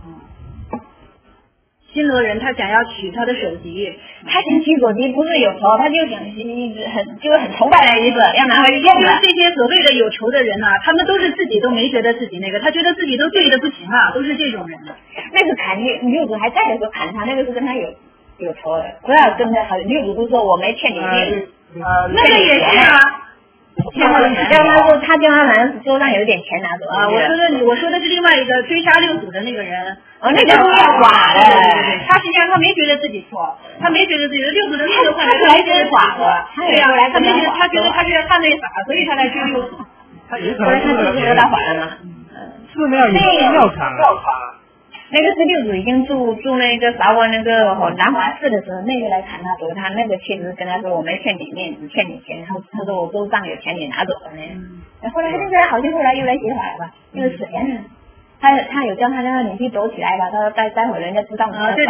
新罗人他想要取他的首级， 他想取首级不是有仇，他就想很崇拜的意思，要拿回去用的。 这些所谓的有仇的人呐，他们都是自己都没觉得自己那个，他觉得自己都对的不行了，都是这种人。 那个砍六祖还在的时候砍他，那个是跟他有仇的，不要跟他六祖都说我没欠你命， 那个也是啊。 他叫他好像桌上有一点钱拿走啊！我说的是另外一个追杀六祖的那个人。 那个是要剐的。 他实际上他没觉得自己错，他没觉得自己的六祖的命都换来，他来就是剐的。 对呀，他觉得他是犯罪法，所以他来追六祖。 他也可能是得到法了吗？ 寺庙有庙场。 那个是六祖已经住那个啥过那个南华寺的时候，那个来砍他走，他那个确实跟他说我没欠你命，只欠你钱，他说我桌上有钱你拿走了呢。后来这个好像后来又来写法了吧，又是谁呢？他有叫他你去躲起来吧，他说待会人家知道你。 对。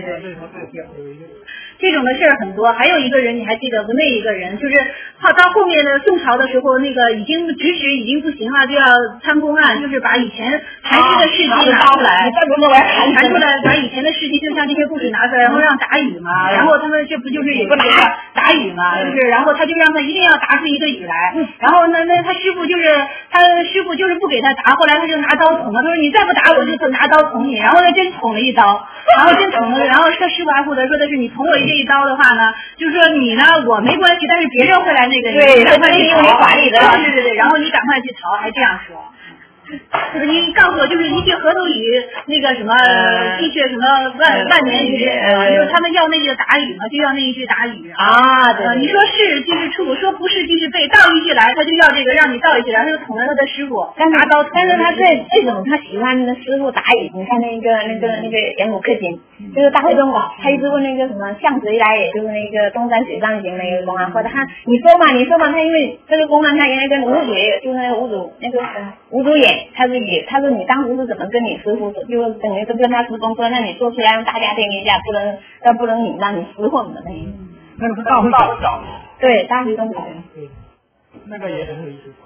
这种的事儿很多，还有一个人你还记得不？那一个人就是他到后面的宋朝的时候，那个已经指使已经不行了，就要参公案，就是把以前禅师的事迹拿出来，传出来，把以前的事迹就像这些故事拿出来，然后让答语嘛，然后他们这不就是也不答语嘛，就是然后他就让他一定要答出一个语来，然后那他师傅就是不给他答，后来他就拿刀捅了，他说你再不答我就拿刀捅你，然后他真捅了一刀，然后真捅了，然后他师傅还负责说的是你捅我这一刀的话呢，就是说你呢我没关系，但是别人会来那个对， 赶快去逃， 对， 然后你赶快去逃，还这样说。你告诉我，就是一句河东语，那个什么，一句什么万年语，就是他们要那个答语嘛，就要那一句答语啊。对， 你说是就是处，说不是就是背，倒一句来，他就要这个让你倒一句来，他就捅了他的师傅，拿刀。 但是他这种他喜欢师傅答语，你看那个演武克勤，就是大会中吧，他一直问那个什么向谁来，也就是那个东山水上行那个公安，或者他你说嘛，他因为这个公安他原来跟五祖也有，就是那个五祖演。他说你当时是怎么跟你师傅说，就是等于是跟他师公说，那你做出来让大家听一下，不能你让你失混的那个是大会长。 对，大会中长。 那个也很有意思。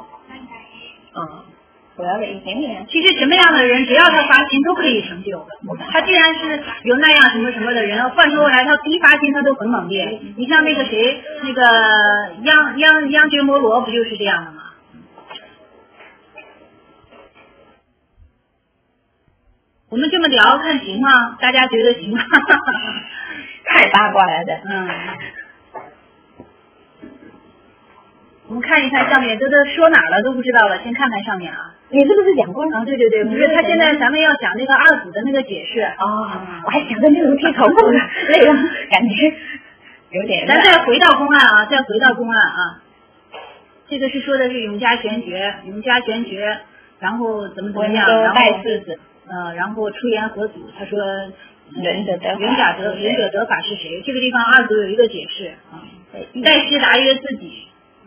主要的一点点。 其实什么样的人，只要他发心都可以成就的。他既然是有那样什么什么的人，换说来他一发心他都很猛烈。你像那个谁，那个央觉摩罗不就是这样的吗？我们这么聊看行吗？大家觉得行吗？ 太八卦了的。 我们看一看上面，这都说哪了都不知道了，先看看上面啊。 你是不是讲过了？ 对对对，不是，他现在咱们要讲那个二组的那个解释。 我还想着那种听重复的，累了，感觉有点。 咱再回到公案啊，这个是说的是永嘉玄觉，然后怎么样，然后然后出言何祖，他说仁者得法是谁？这个地方二组有一个解释啊，戴师答曰自己。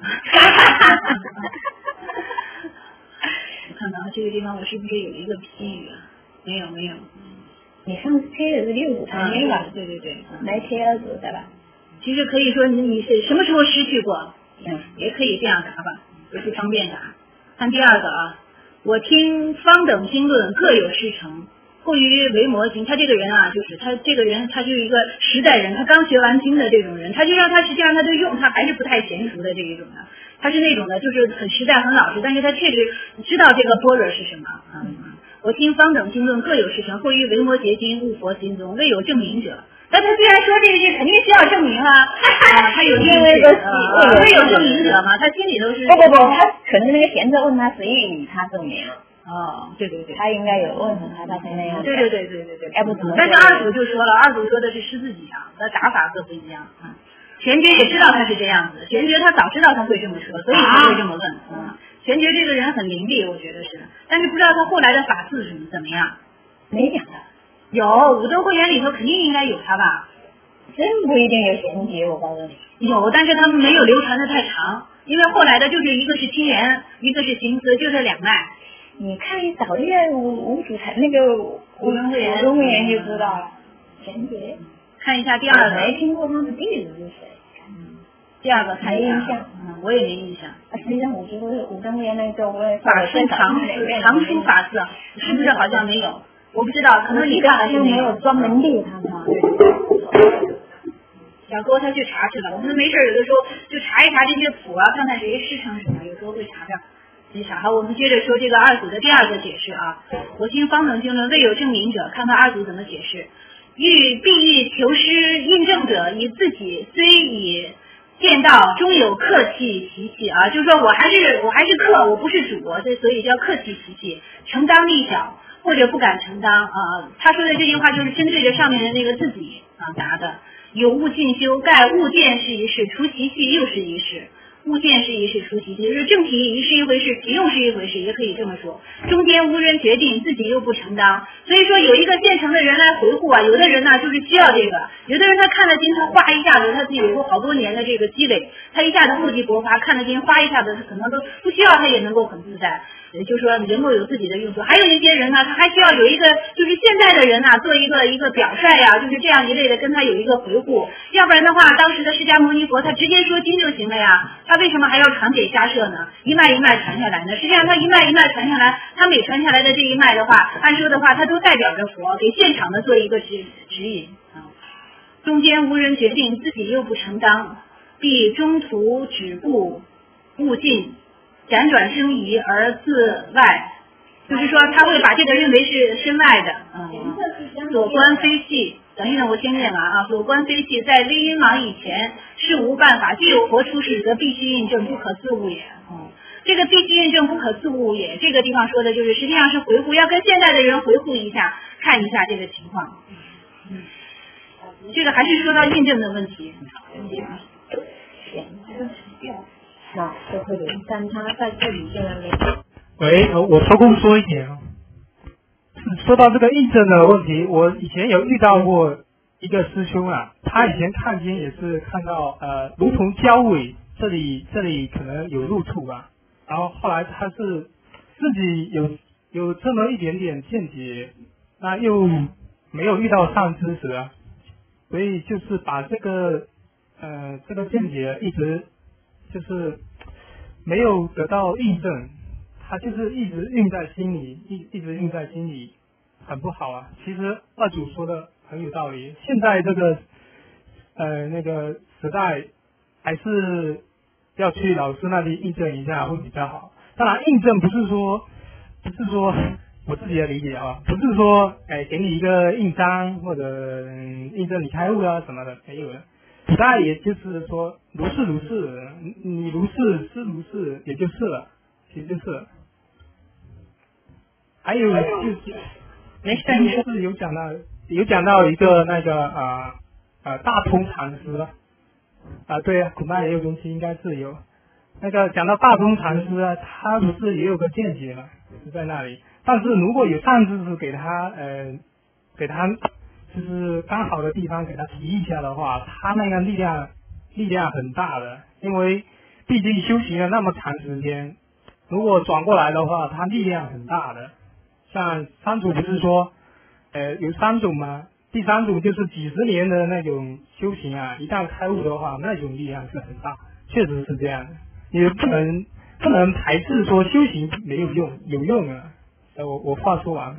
我看看这个地方我是不是有一个批语啊？没有。 你上次贴的是六组成因吧？ 对， 来贴二组对吧？ 其实可以说你是什么时候失去过？也可以这样答吧，不是方便答。看第二个啊，我听方等经论各有师承，后于维摩经。他这个人啊，就是他这个人，他就是一个实在人，他刚学完经的这种人，他就让他实际上他对用他还是不太娴熟的这一种的。他是那种的，就是很实在很老实，但是他确实知道这个般若是什么。我听方等经论各有师承，后于维摩诘经悟佛心宗，未有证明者。但他既然说这个事，肯定是要证明啊，他有因为会有证明者嘛，他心里头是不，他可能那个贤者问他谁与他证明。 对， 他应该有问他才那样。 对， 要不怎么？ 但是二组就说了，二组说的是师自己啊，他打法各不一样啊。玄觉也知道他是这样子，玄觉他早知道他会这么说，所以他会这么问。玄觉这个人很伶俐，我觉得是，但是不知道他后来的法事怎么样。 没讲的。 有武德会员里头肯定应该有他吧？ 真不一定有贤觉，我告诉你。 有，但是他们没有流传的太长，因为后来的就是一个是清源，一个是行思，就这两脉。 你看早月五祖才那个武德会员就知道了。贤觉。 看一下第二个。 没听过他的弟子是谁？ 第二个没印象。 我也没印象。 实际上我觉得武德会员那个我也法术常书法寺是不是好像没有？我不知道，可能你看又没有专门列他们。 小哥他去查去了，我们没事有的时候就查一查这些谱啊，看看谁师承什么，有时候会查查。好，我们接着说这个二组的第二个解释啊。我听方等经论未有证明者，看看二组怎么解释。必欲求师印证者，以自己虽以见道，终有客气习气啊，就是说我还是客，我不是主，所以叫客气习气，承当力小。或者不敢承当他说的这句话就是针对着上面的那个自己答的。有物进修，盖物见是一事，除习气又是一事。物见是一事，除习气，就是正题是一回事，题用是一回事，也可以这么说。中间无人决定，自己又不承当，所以说有一个现成的人来回护啊。有的人呢就是需要这个，有的人他看得进，他哗一下子，他自己有过好多年的这个积累，他一下子厚积薄发，看得进，哗一下子，他可能都不需要，他也能够很自在。也就是说人各有自己的用处，还有一些人呢，他还需要有一个就是现在的人做一个表率呀，就是这样一类的跟他有一个回护，要不然的话，当时的释迦牟尼佛他直接说经就行了呀，他为什么还要传给迦摄呢？一脉一脉传下来呢？实际上他一脉一脉传下来，他每传下来的这一脉的话，按说的话，他都代表着佛，给现场的做一个指引中间无人决定，自己又不承当，必中途止步勿进。辗转生疑而自外，就是说他会把这个认为是身外的。所观非系，等一等，我先念完啊。所观非系，在微音芒以前是无办法，既有佛出世，则必须印证，不可自悟也。这个必须印证，不可自悟也，这个地方说的就是实际上是回护，要跟现在的人回护一下，看一下这个情况。这个还是说到印证的问题。 都会有，但他在这里现在没有。 喂，我抽空说一点说到这个印证的问题，我以前有遇到过一个师兄他以前看经也是看到如同交尾这里可能有入处吧，然后后来他是自己有这么一点点见解，那又没有遇到上知识所以就是把这个见解一直就是没有得到印证，他就是一直印在心里，一直印在心里，很不好其实二主说的很有道理，现在这个那个时代还是要去老师那里印证一下会比较好。当然印证不是说我自己的理解不是说给你一个印章或者印证你开悟什么的，没有的。古代也就是说如是如是，你如是是如是，也就是了，其实就是了。 还有就是有讲到一个那个大通禅师对啊，恐怕也有东西应该是有。那个讲到大通禅师啊，他不是也有个见解嘛，是在那里。但是如果有善知识给他就是刚好的地方给他提一下的话，他那个力量很大的，因为毕竟修行了那么长时间，如果转过来的话，他力量很大的。像三祖不是说有3种吗？第3种就是几十年的那种修行啊，一旦开悟的话，那种力量是很大，确实是这样的。也不能排斥说修行没有用，有用啊。我话说完了。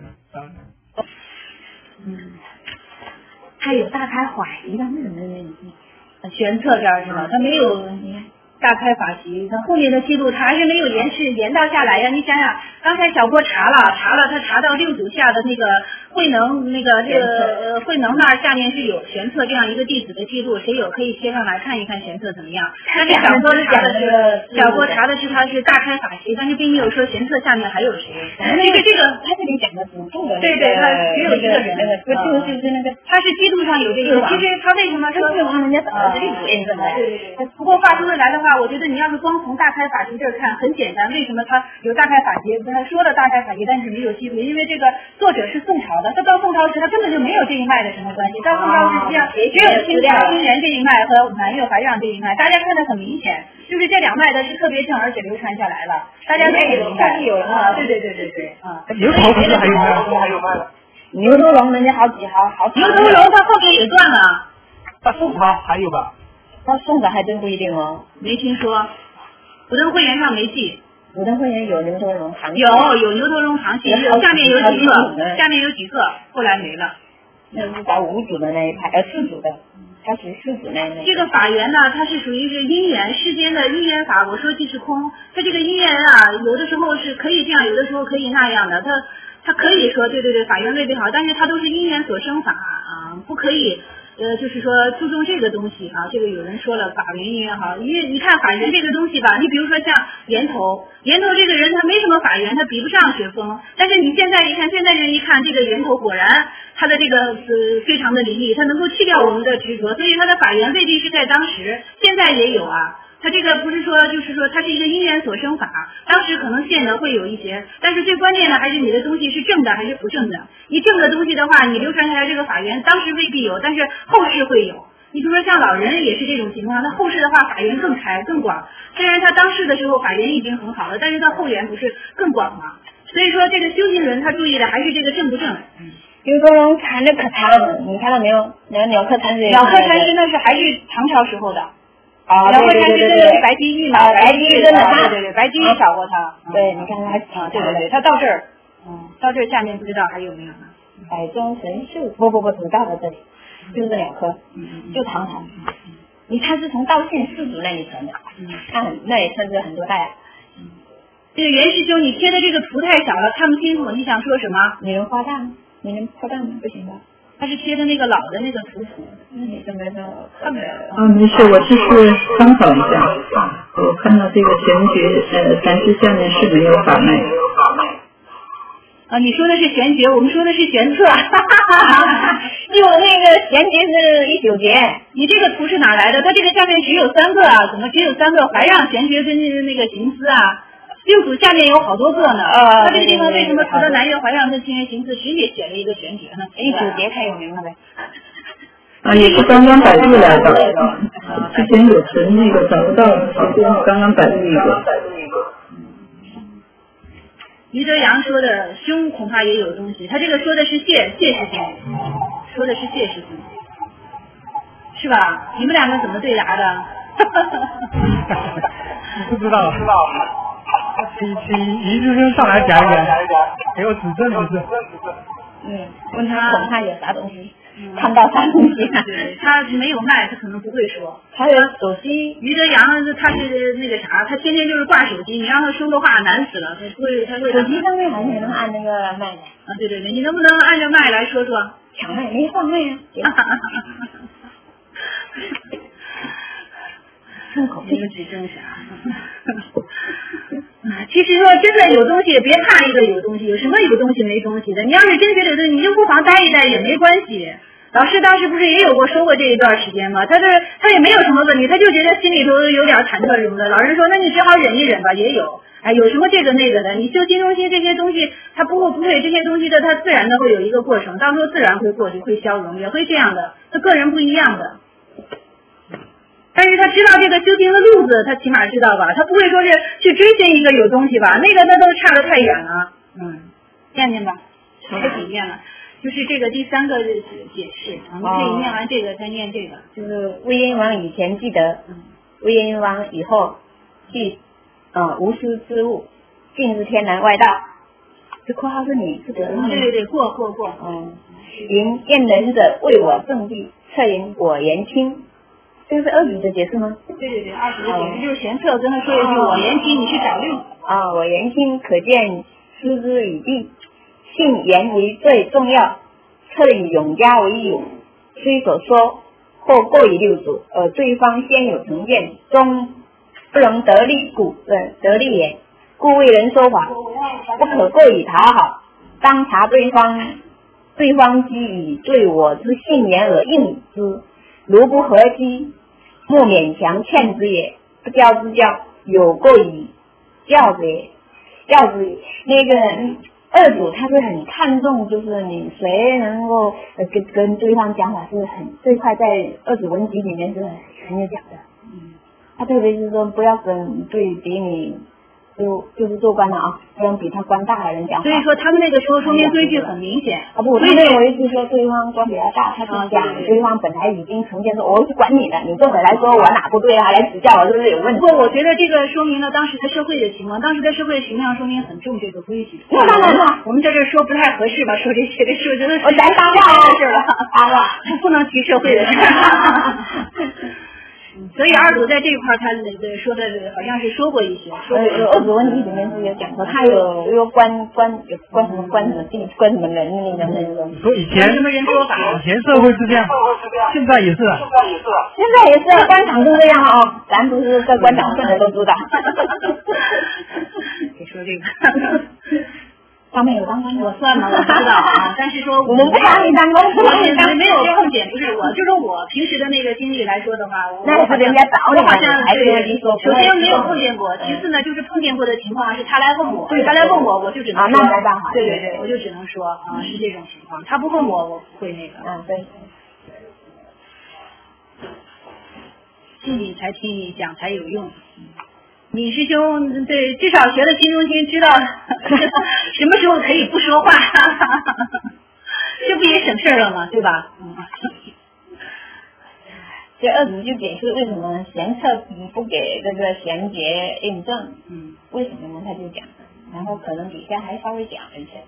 他有大开法席的那种玄策这儿是吧？他没有大开法席，他后面的记录他还是没有延到下来呀。你想想，刚才小郭查了，他查到6祖下的那个慧能慧能那儿下面是有玄策这样一个弟子的记录，谁有可以贴上来看一看玄策怎么样。但是小郭查的是他是大开法席，但是并没有说玄策下面还有谁。这个他这里讲的不重的， 对，他只有一个人， 就是那个他是记录上有这个。其实他为什么说人家找的6祖验证的？ 对。不过话说回来的话，我觉得你要是光从大开法席这儿看，很简单。为什么他有大开法席？他说了大开法席，但是没有记录，因为这个作者是宋朝的，他到宋朝时他根本就没有这一脉的什么关系。到宋朝时际上只有清朝金元这一脉和满月怀让这一脉，大家看得很明显，就是这2脉的是特别正，而且流传下来了，大家都明白。 有啊， 对牛头不是还有卖了？ 牛头龙人家好几牛头龙他后面也断了。 宋朝还有吧？ 他送的还真不一定哦， 没听说，武登会员上没记。 武登会员有牛头龙堂， 有牛头龙堂系，下面有几个，后来没了。 那是找5组的那一派，4组的，它属于4组那这个法缘呢，它是属于是因缘，世间的因缘法。我说即是空，它这个因缘啊，有的时候是可以这样，有的时候可以那样的。它可以说对，法缘未必好，但是它都是因缘所生法啊，不可以。就是说注重这个东西啊，这个有人说了法缘因缘好，因为你看法缘这个东西吧，你比如说像岩头这个人他没什么法缘，他比不上雪峰，但是你现在一看，现在人一看这个岩头果然他的这个非常的灵力，他能够去掉我们的执着，所以他的法缘未必是在当时，现在也有啊。他这个不是说，就是说它是一个因缘所生法，当时可能现的会有一些，但是最关键的还是你的东西是正的还是不正的。你正的东西的话，你流传下来这个法缘，当时未必有，但是后世会有。你比如说像老人也是这种情况，他后世的话法缘更开更广，虽然他当世的时候法缘已经很好了，但是他后缘不是更广吗？所以说这个修行人他注意的还是这个正不正。 牛头龙禅的可长了，你看到没有？鸟客禅师那是还是唐朝时候的。 鸟客禅师真的是白居易嘛？ 白居易真的对，白居易找过他。 对，你看他对，他到这儿，到这儿下面不知道还有没有呢？ 百中神秀，不，走到了这里，就是2颗，就唐朝。你看是从道县4组那里传的，看那也甚至很多代。 这个袁师兄，你贴的这个图太小了，看不清楚，你想说什么？ 你能夸大吗？不行吧？ 他是贴的那个老的那个图。 你怎么着？ 没事，我只是参考一下。我看到这个玄觉禅师下面是没有法脉。 你说的是玄觉，我们说的是玄策。 就那个玄觉是19节。 你这个图是哪来的？它这个下面只有3个啊，怎么只有3个？怀让、玄觉跟那个行思啊。6组下面有好多个呢。他这个地方为什么除了南岳怀让跟清源行思，直接写了一个玄觉呢 ？19节太有名了呗。 也是刚刚百度来的，之前有存那个找不到，刚刚百度一个。 余德阳说的胸恐怕也有东西，他这个说的是谢师兄，说的是谢师兄，是吧？你们2个怎么对答的？ 不知道。请余师兄上来讲一讲，给我指正不是？ 问他恐怕有啥东西。看到啥东西？ 他没有卖，他可能不会说。 还有手机， 余德阳他是那个啥，他天天就是挂手机，你让他说的话难死了，他会。 手机上面好像也能按那个麦的。 对，你能不能按着麦来说？ 抢麦没放麦呀。 顺口这个指正啥？其实说真的有东西，别怕一个有东西，有什么有东西没东西的。你要是真觉得有东西，你就不妨待一待也没关系。老师当时不是也有过说过这一段时间吗？他也没有什么问题，他就觉得心里头有点忐忑什么的。老师说，那你只好忍一忍吧，也有。哎，有什么这个那个的？你修心中心这些东西，它不会这些东西的，它自然的会有一个过程，到时候自然会过去，会消融，也会这样的。他个人不一样的。但是他知道这个修行的路子，他起码知道吧？他不会说是去追寻一个有东西吧？那个那都差得太远了。念念吧，还几念了？就是这个第3个解释，我们可以念完这个再念这个。 就是魏婴王以前记得，魏婴王以后记无私之物，尽知天南外道。这括号是你是得吗？ 对，过。 云验人者为我正地，测云我言轻。这个是二祖的解释吗？ 对，二祖的解释就是玄策跟他说一句我言轻，你去找六。 我言轻可见失之以地，信言为最重要，策以永嘉为勇。虽所说或过于六祖，而对方先有成见，终不能得利也。故为人说法，不可过于讨好，当察对方基于对我之信言而应之，如不合机，莫勉强劝之也。不教之教，有过于教之也。那个二祖他是很看重，就是你谁能够跟对方讲法是这块在二祖文集里面是很有讲的。他特别是说不要跟对比你就是做官的不能比他官大的人讲话。 所以说他们那个时候说明规矩很明显。 不，他认为是说对方官比较大，他是讲对方本来已经成见说我是管你的，你这回来说我哪不对来指教我是不是有问题？ 不过我觉得这个说明了当时的社会的情况，当时的社会形象说明很重这个规矩。我们在这说不太合适吧？说这些的说真的是咱八卦的事了，八卦不能提社会的事。所以二祖在这一块他说的好像是说过一些， 二祖文集里面是有讲说他有关什么地关什么人那个。 你说以前什么人说法？ 以前社会是这样，现在也是。 现在也是官场都这样咱不是在官场混的都知道。 你说这个。 当面有当官， 我算吗？我不知道但是说我们不当你当公司， 我没有碰见，不是我，就说我平时的那个经历来说的话， 那是人家找你， 好像对， 首先没有碰见过，其次呢就是碰见过的情况是他来问我，我就只能说， 那没办法， 对，我就只能说是这种情况，他不问我不会那个， 对。 听你才听你讲才有用。李师兄对至少学了心中心，知道什么时候可以不说话，这不也省事了吗？对吧？ 这二祖就解释为什么玄策不给这个贤杰印证，为什么呢？他就讲，然后可能底下还稍微讲了一下。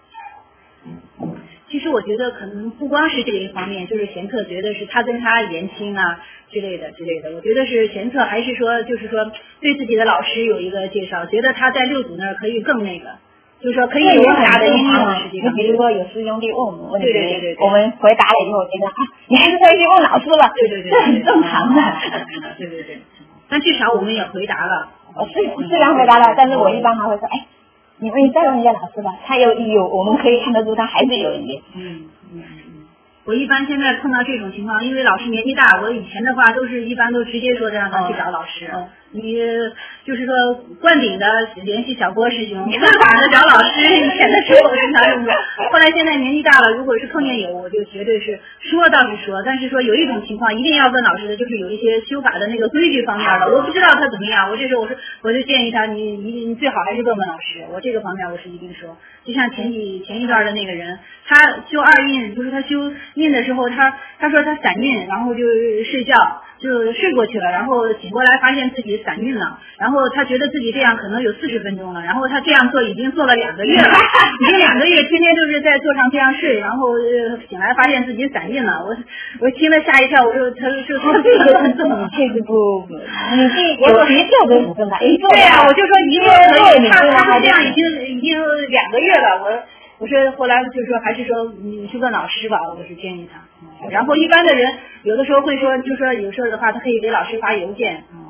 其实我觉得可能不光是这一方面，就是贤策觉得是他跟他言轻之类的，我觉得是贤策还是说就是说对自己的老师有一个介绍，觉得他在六祖那儿可以更那个，就是说可以有很大的影响。实际上， 比如说有师兄弟问我们问题， 对， 我们回答了以后，觉得你还是回去问老师了， 对， 这很正常的。 对，但至少我们也回答了。 虽然回答了，但是我一般还会说，你再问一下老师吧，他有，我们可以看得出他还是有疑。 我一般现在碰到这种情况，因为老师年纪大，我以前的话一般都直接说让他去找老师。你就是说灌顶的联系小郭师兄，问法的找老师。以前的时候是哪种？后来现在年纪大了，如果是碰见有，我就绝对是说倒是说，但是说有一种情况一定要问老师的，就是有一些修法的那个规矩方面的，我不知道他怎么样，我这时候我就建议他，你最好还是问问老师。我这个方面我是一定说，就像前一段的那个人，他修二印，就是他修印的时候，他说他散印，然后就睡觉。就睡过去了，然后醒过来发现自己散运了，然后他觉得自己这样可能有40分钟了，然后他这样做已经做了2个月了，已经2个月天天就是在座上这样睡，然后醒来发现自己散运了，我听了吓一跳，他说这个你确实不，我说一做都不正常， 对呀，我就说一个可以，他说这样已经2个月了，我说后来就说还是说你去问老师吧，我是建议他。然后一般的人有的时候会说，就说有时候的话他可以给老师发邮件，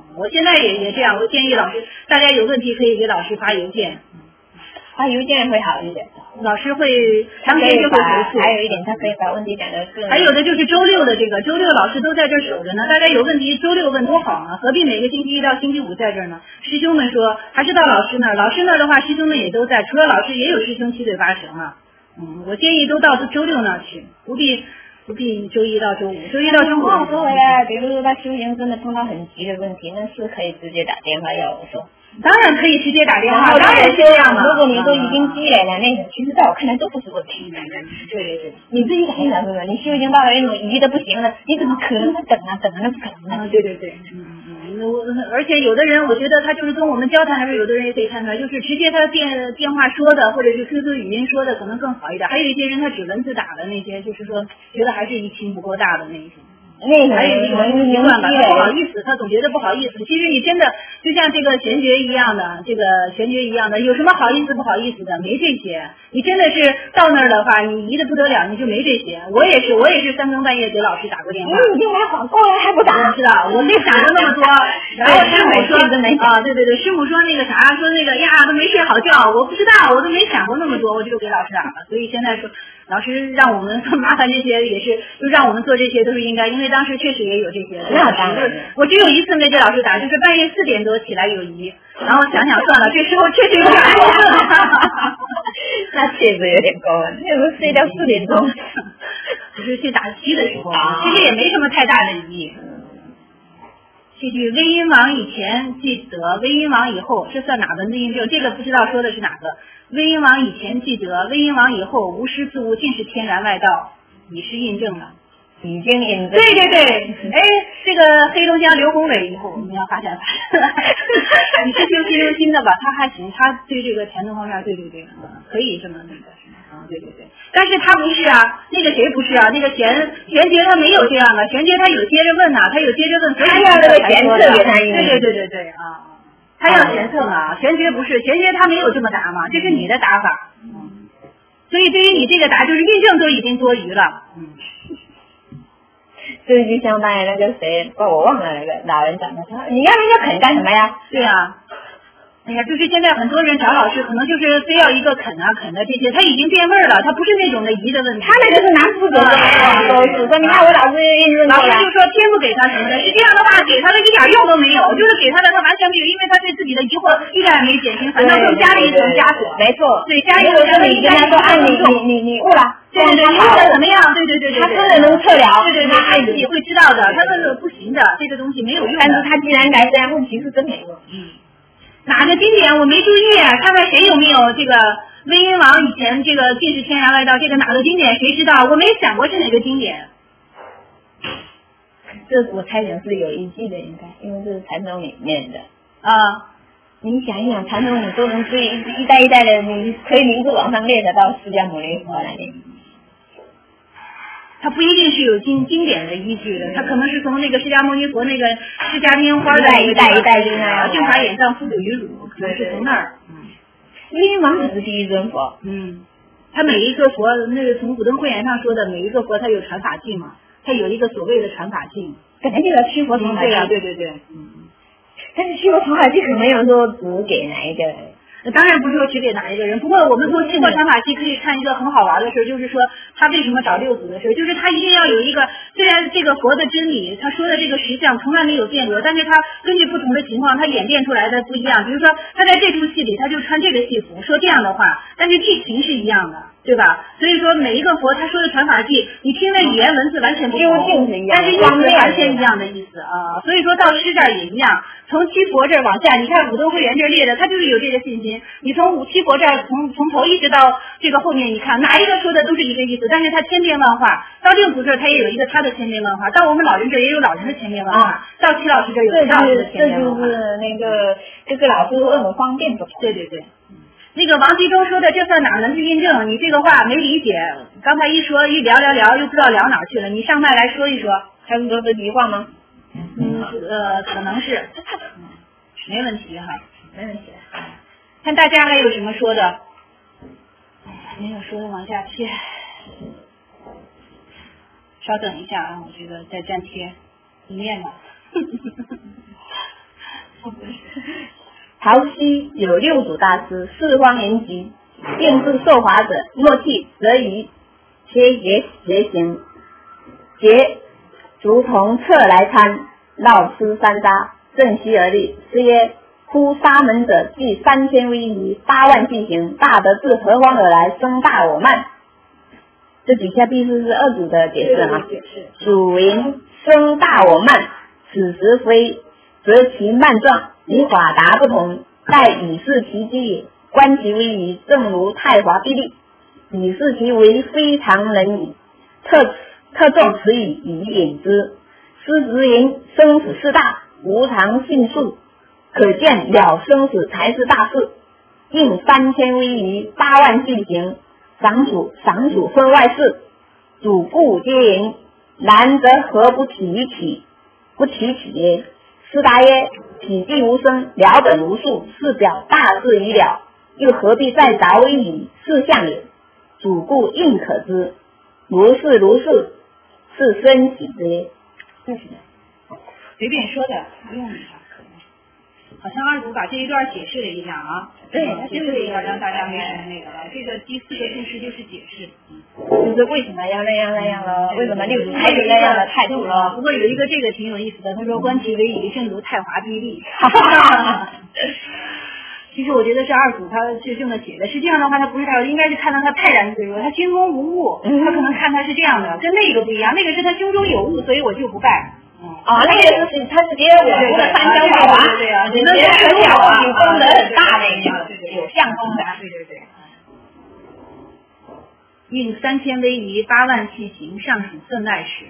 我现在也这样，我建议老师，大家有问题可以给老师发邮件。 发邮件会好一点， 老师会当天就会回复。 还有一点，他可以把问题讲得更。 还有的就是周六的这个，周六老师都在这儿守着呢。大家有问题周六问多好啊！何必每个星期一到星期五在这儿呢？师兄们说还是到老师那儿，老师那儿的话，师兄们也都在，除了老师也有师兄七嘴八舌嘛。我建议都到周六那儿去，不必周一到周五，周一到周五。 说回来，比如说他修行真的碰到很急的问题，那是可以直接打电话要我说。 当然可以直接打电话，当然是这样的。 如果你都已经积累了那种，其实在我看来都不是问题。 对， 你自己想一想，是不是？你修行到了那种急的不行了，你怎么可能等啊？那不可能的。 对。而且有的人，我觉得他就是跟我们交谈的时候，有的人也可以看出来，就是直接他电话说的，或者是 QQ 语音说的，可能更好一点。还有一些人他只文字打的那些，就是说觉得还是疑心不够大的那一种。还有一种习惯吧，他不好意思，他总觉得不好意思。其实你真的就像这个玄觉一样的，有什么好意思不好意思的？没这些。你真的是到那儿的话，你疑得不得了，你就没这些。我也是3更半夜给老师打过电话。 你已经买好过来还不打？ 知道，我没想过那么多。然后师母说对，师母说那个啥，说那个呀都没睡好觉，我不知道，我都没想过那么多，我就给老师打了。所以现在说。老师让我们麻烦这些也是，就让我们做这些都是应该，因为当时确实也有这些。 那当然， 我只有一次没给老师打，就是半夜4点多起来有疑，然后想想算了，这时候确实有点过分了。 那确实有点过分，那时候睡到4点钟， 就是去打七的时候，其实也没什么太大的疑。这句微音王以前记得，微音王以后，这算哪文字印证？这个不知道说的是哪个。微音王以前记得，微音王以后无师自悟，尽是天然外道，已是印证了。 已经印证。 对，这个黑龙江刘宏伟以后我们要发展。你是修心中心的吧？他还行，他对这个禅宗方面，对，可以这么那个。对，但是他不是啊，那个谁不是啊？那个玄觉他没有这样的，玄觉他有接着问呐，所以他要那个玄策给他印。 对啊。他要玄策嘛，玄觉不是，玄觉他没有这么答嘛，这是你的答法。所以对于你这个答，就是印证都已经多余了。 这就相当于那个谁，我忘了那个老人讲的，你要人家啃干什么呀？ 对呀。哎呀，就是现在很多人找老师，可能就是非要一个啃的这些，他已经变味了，他不是那种的疑的问题。 他那个是难负责的，都是说你看我老师印证过了。 老师就说天不给他什么的，是这样的话给他的一点用都没有，就是给他的他完全没有，因为他对自己的疑惑一点也没减轻，反倒更加了一层枷锁。 没错， 对，加一层枷锁。 你跟他说你悟了， 对，你悟了怎么样？对， 他真的能测量。 对，他自己会知道的，他那个不行的，这个东西没有用。 但是他既然来这样问题是真没用。 哪个经典我没注意，看看谁有没有这个微音王以前这个尽是天然外道，这个哪个经典谁知道？我没想过是哪个经典。 这我猜想是有依据的，应该，因为这是禅宗里面的啊。 你想一想，禅宗你都能追一代一代的，你可以名字往上列得到释迦牟尼佛来的。 它不一定是有经典的依据的，它可能是从那个释迦牟尼佛那个释迦天花的一代一代就那样， 净法眼藏覆有余乳，可能是从那儿。 微音王只是第一尊佛。 他每一个佛，那个从古登慧眼上说的，每一个佛他有传法性嘛，他有一个所谓的传法性， 本来就叫七佛传法性。 对。 但是七佛传法性可没有说只给哪一个人。 当然不是说只给哪一个人，不过我们做七佛传法器可以看一个很好玩的事，就是说他为什么找六祖的事，就是他一定要有一个，虽然这个佛的真理，他说的这个实相从来没有变过，但是他根据不同的情况，他演变出来的不一样。比如说他在这出戏里，他就穿这个戏服，说这样的话，但是剧情是一样的，对吧？所以说每一个佛他说的传法器，你听的语言文字完全不同，但是意思完全一样的意思啊。所以说到师这儿也一样，从七佛这儿往下，你看五斗会员这儿列的，他就是有这个信心。你从七佛这儿从头一直到这个后面，你看哪一个说的都是一个意思，但是他千变万化。到六祖这儿他也有一个他的千变万化，到我们老人这儿也有老人的千变万化，到齐老师这儿有齐老师的千变万化。 这就是那个各个老师问我方便不同。 对。那个王继忠说的这算哪门子印证？你这个话没理解，刚才一说一聊又不知道聊哪去了。你上麦来说一说， 还有这句话吗？ 可能是，没问题哈， 没问题。 看大家还有什么说的？没有说的往下贴，稍等一下啊，我这个再粘贴一面吧。 潮汐有六祖大师四方云集，便是受法者莫弃则于切结行，结如同侧来参，绕失三匝，正西而立。是曰：夫沙门者具3000威仪，8万具行，大德自何方而来，生大我慢。这底下第四是二祖的解释啊。主云生大我慢，此时非，则其慢状与法达不同，待以是其机也。观其威仪，正如太华壁立，以是其为非常人矣。特重此语以引之。师直云生死事大，无常性数，可见了生死才是大事。应3000威仪，8万具行，赏属分外事。主故皆云，然则何不取也？师答曰：体寂无声，了本无数，是表大事已了，又何必再着威仪？是相也。主故应可知，如是，是生喜之曰。 随便说的，不用你好像二祖把这一段解释了一下啊， 对， 解释了一下，让大家没什么那个了。这个第4个注释就是解释， 就是为什么要那样了？为什么六祖采取那样的态度了？ 不过有一个这个挺有意思的，他说观其为仪，正如太华壁立。其实我觉得是二祖他是这么写的，实际上的话他不是他应该是看到他泰然自若，他心中无物，他可能看他是这样的，跟那个不一样，那个是他胸中有物，所以我就不拜。 那个是他是觉得我的三江法华， 对啊， 人家很小啊，有功德很大的一个，有相功的， 对。应3000威仪，8万具行，上属分外事。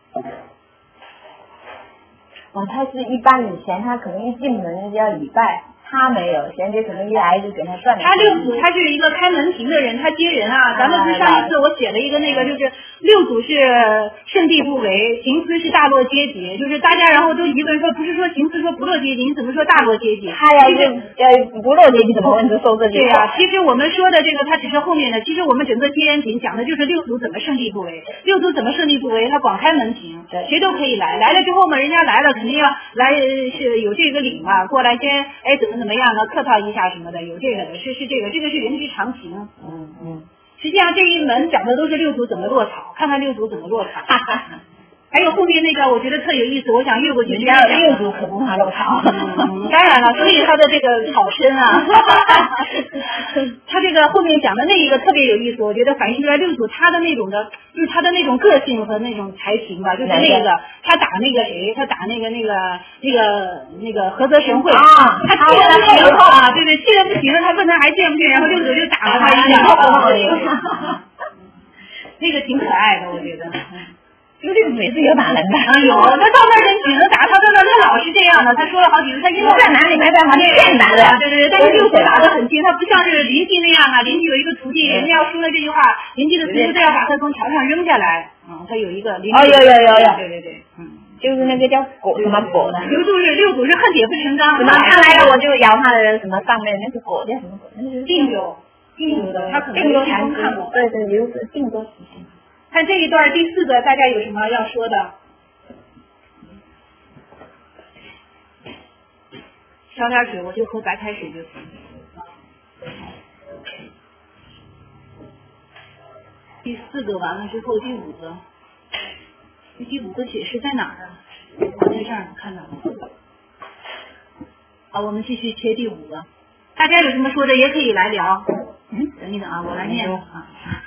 他是一般以前他可能一进门就要礼拜。他没有，贤姐可能一来就给他算了。 他六祖他是一个开门庭的人，他接人啊。咱们不是上一次我写了一个那个，就是六祖是圣地不为，行思是大落阶级，就是大家然后都疑问说，不是说行思说不落阶级，你怎么说大落阶级？ 他要不落阶级怎么问就收这句？ 对啊，其实我们说的这个，它只是后面的。其实我们整个接人品讲的就是六祖怎么圣地不为，六祖怎么圣地不为，他广开门庭，谁都可以来。来了之后嘛，人家来了肯定要来是有这个礼嘛，过来先怎么样呢？客套一下什么的，有这个的，是这个是人之常情。实际上这一门讲的都是六祖怎么落草，看看六祖怎么落草。还有后面那个，我觉得特有意思，我想越过去。 人家六祖可不怕落草。 当然了，所以他的这个草身啊，他这个后面讲的那一个特别有意思，我觉得反映出来六祖他的那种的，就是他的那种个性和那种才情吧，就是那个他打那个谁，他打那个菏泽神会啊，他气得不行啊，对，气得不行了，他问他还见不见，然后六祖就打了他一下，那个挺可爱的，我觉得。 六祖也是有打人的， 有，他到那儿人只能打，他到那儿他老是这样的，他说了好几次，他因为在哪里没办法骗打的， 对，但是六祖打得很轻，他不像是邻居那样啊，邻居有一个徒弟，人家要说了这句话，邻居的徒弟都要把他从桥上扔下来，他有一个邻居， 有， 对， 就是那个叫果什么果的， 六祖是恨铁不成钢， 什么他来了我就咬他的人，什么上面那是果叫什么果？那是定有的，他可能定都看过， 对，有定都。 看这一段第4个，大家有什么要说的？烧点水，我就喝白开水就行。第4个完了之后，第5个，第5个解释在哪儿啊？我在这儿看到了。好，我们继续切第5个。大家有什么说的也可以来聊。等一等啊，我来念啊。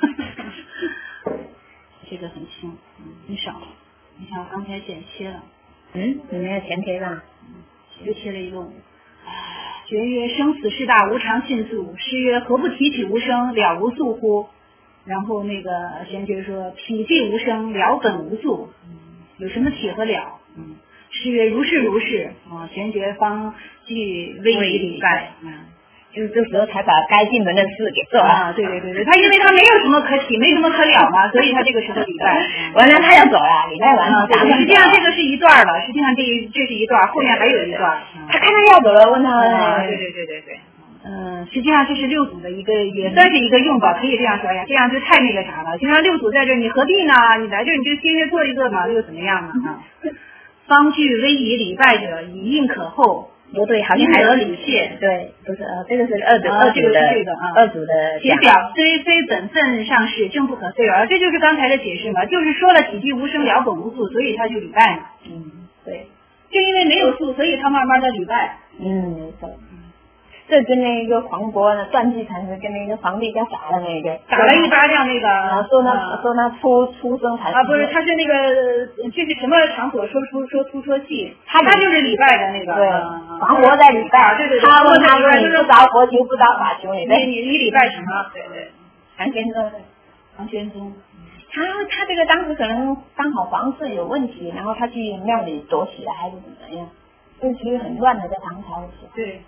这个很轻，很少。你看我刚才切了。 你没有前贴上？ 又切了一个5。诀曰：生死事大，无常尽速。诗曰：何不提起无声，了无宿乎？然后那个贤觉说：体寂无声，了本无宿。有什么体和了？诗曰：如是。贤觉方具威仪礼拜。 就是这时候才把该进门的事给做了。 对，他因为他没有什么可体，没什么可了嘛，所以他这个时候礼拜。 完了他要走了，礼拜完了。 实际上这个是一段了，实际上这是一段，后面还有一段。 他看他要走了，问他。 对。实际上这是六祖的一个，也算是一个用法，可以这样说呀，这样就太那个啥了。就像六祖在这，你何必呢？你来这你就歇歇坐一坐嘛，又怎么样呢？方具威仪礼拜者，以应可厚。 不对，好像还有礼谢， 对，不是这个是二组的其表虽非本分上事，正不可遂而，这就是刚才的解释嘛，就是说了体积无声，了本无素，所以他就礼拜嘛。 对， 就因为没有素，所以他慢慢的礼拜。 没错。这跟那个黄渤的断气禅师跟那个皇帝家打的那个， 打了一巴掌那个， 说那出生禅师不是，他是那个这是什么场所说出说戏，他就是礼拜的那个。 对，黄渤在礼拜， 对， 他问他说你不着佛求不着法求，你礼拜什么？对， 唐玄宗。他这个当时可能刚好皇室有问题，然后他去庙里躲起来还是怎么样，就其实很乱的，在唐朝的时候。 对，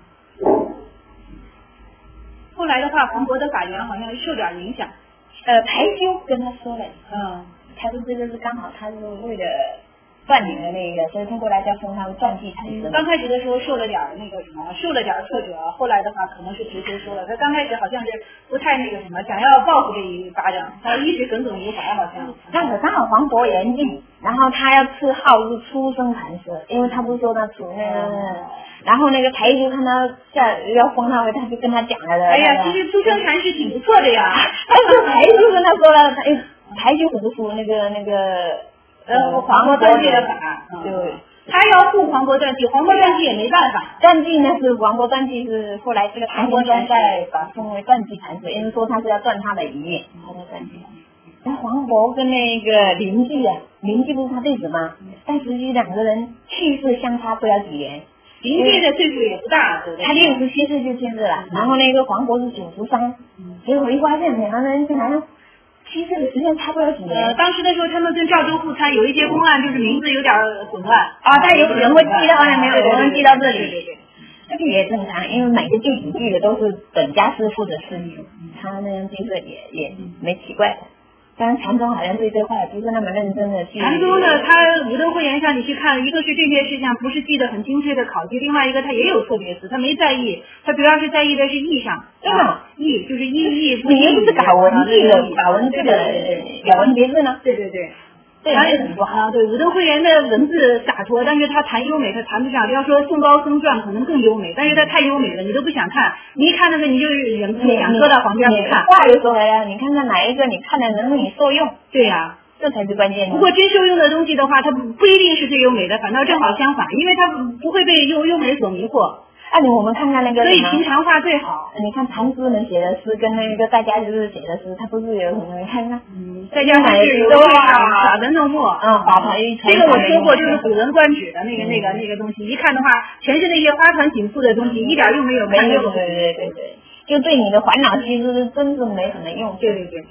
后来的话，黄渤的法源好像受点影响。 排休跟他说了，他说这个是刚好他是为了断你的那个，所以他后来叫封他为断气禅师。 刚开始的时候受了点那个什么，受了点挫折，后来的话可能是直接说了，他刚开始好像是不太那个什么，想要报复这一巴掌，他一时耿耿于怀好像。 刚好黄渤严禁，然后他要赐号是出生禅师，因为他不是说他出那个。然后那个台就看他要封他回，他就跟他讲了的。 哎呀，其实出生禅师挺不错的呀。 但是台就跟他说了，台就很服那个黄渤断气的法， 对， 他要护黄渤断气，黄渤断气也没办法。 断气呢是黄渤断气是后来这个唐玄宗再把封为断气禅师，因为说他是要断他的一念，他才断气。那黄渤跟那个林记不是他弟子吗？但实际两个人去世相差不了几年。 林记的岁数也不大，对不对？ 他67岁就去世了，然后那个黄渤是93，结果一发现两个人竟然去世的时间差不了几年。 当时的时候，他们跟赵州互参有一些公案，就是名字有点混乱但有可能会记到没有人记到这里。对，这个也正常，因为每个弟子记的都是本家师傅的事情，他那样记事也没奇怪的。当然禅宗好像对这块不是那么认真的去。 禅宗呢，他武德会言上你去看，一个是这些事项不是记得很精确的考据，另外一个他也有错别字，他没在意，他主要是在意的是义上。义就是义。 你又不是搞文字的，搞文字的咬文别字呢？ 对。对，很不好。对，武德会言的文字洒脱，但是他谈优美，他谈不上。要说宋高僧传可能更优美，但是他太优美了，你都不想看。你一看那个，你就忍不住想搁到旁边不看。 话又说回来了，你看看哪一个你看的能为你受用？ 对呀， 这才是关键。 不过真受用的东西的话，它不一定是最优美的，反倒正好相反，因为它不会被优美所迷惑。 我们看看那个， 所以平常话最好。 你看禅师们写的诗跟那个在家就是写的诗，他不是有什么？你看看， 在家就是有法文弄墨， 法团这个我说过，就是《古文观止》的那个东西，一看的话，全是那些花团锦簇的东西，一点用没有。 对，就对你的烦恼其实真是没什么用。 对。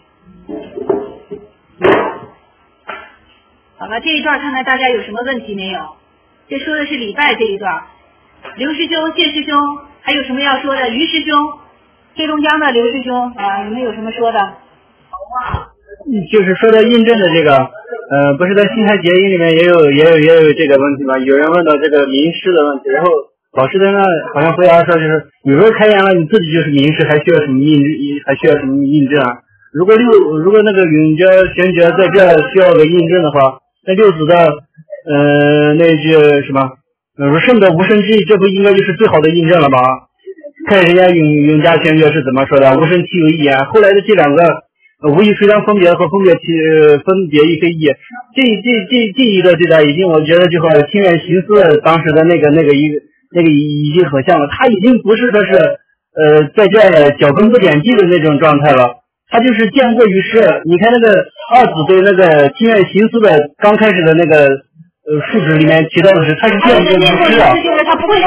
好了，这一段看看大家有什么问题没有？这说的是礼拜这一段。刘师兄、谢师兄，还有什么要说的？于师兄，黑龙江的刘师兄你们有什么说的？ 就是说到印证的这个，不是在心态结音里面也有这个问题吗？有人问到这个名师的问题，然后老师在那好像回答说，就是你如果开言了，你自己就是名师，还需要什么印证啊？如果那个永嘉玄觉在这需要个印证的话，那六祖的那句什么？圣者无生之意，这不应该就是最好的印证了吗？看人家永嘉玄觉是怎么说的，无生其有一言。后来的这两个无意非常分别和分别亦非义，这一个对待已经我觉得就和清远行思当时的那个已经很像了，他已经不是说是在这脚跟不点地的那种状态了，他就是见过于世。你看那个二子对那个清远行思的刚开始的那个述职里面提到的是，他是见过于世就是他不会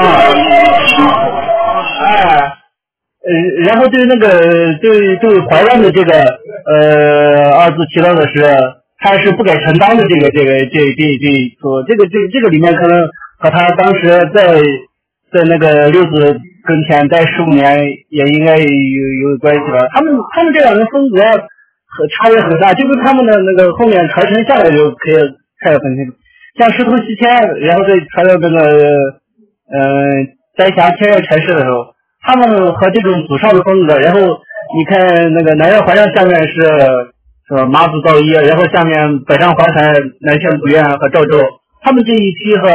然后对那个对怀让的这个二字提到的是，他是不该承担的这个里面可能和他当时在那个六子跟前待15年也应该有关系吧。他们这两个风格差别很大，就跟他们的那个后面传承下来就可以看得很清楚。像师徒西迁，然后再传到这个丹霞天月禅师的时候，他们和这种祖上的风格，然后你看那个南岳怀让下面是马祖道一，然后下面北上华禅南劝普愿和赵州，他们这一批和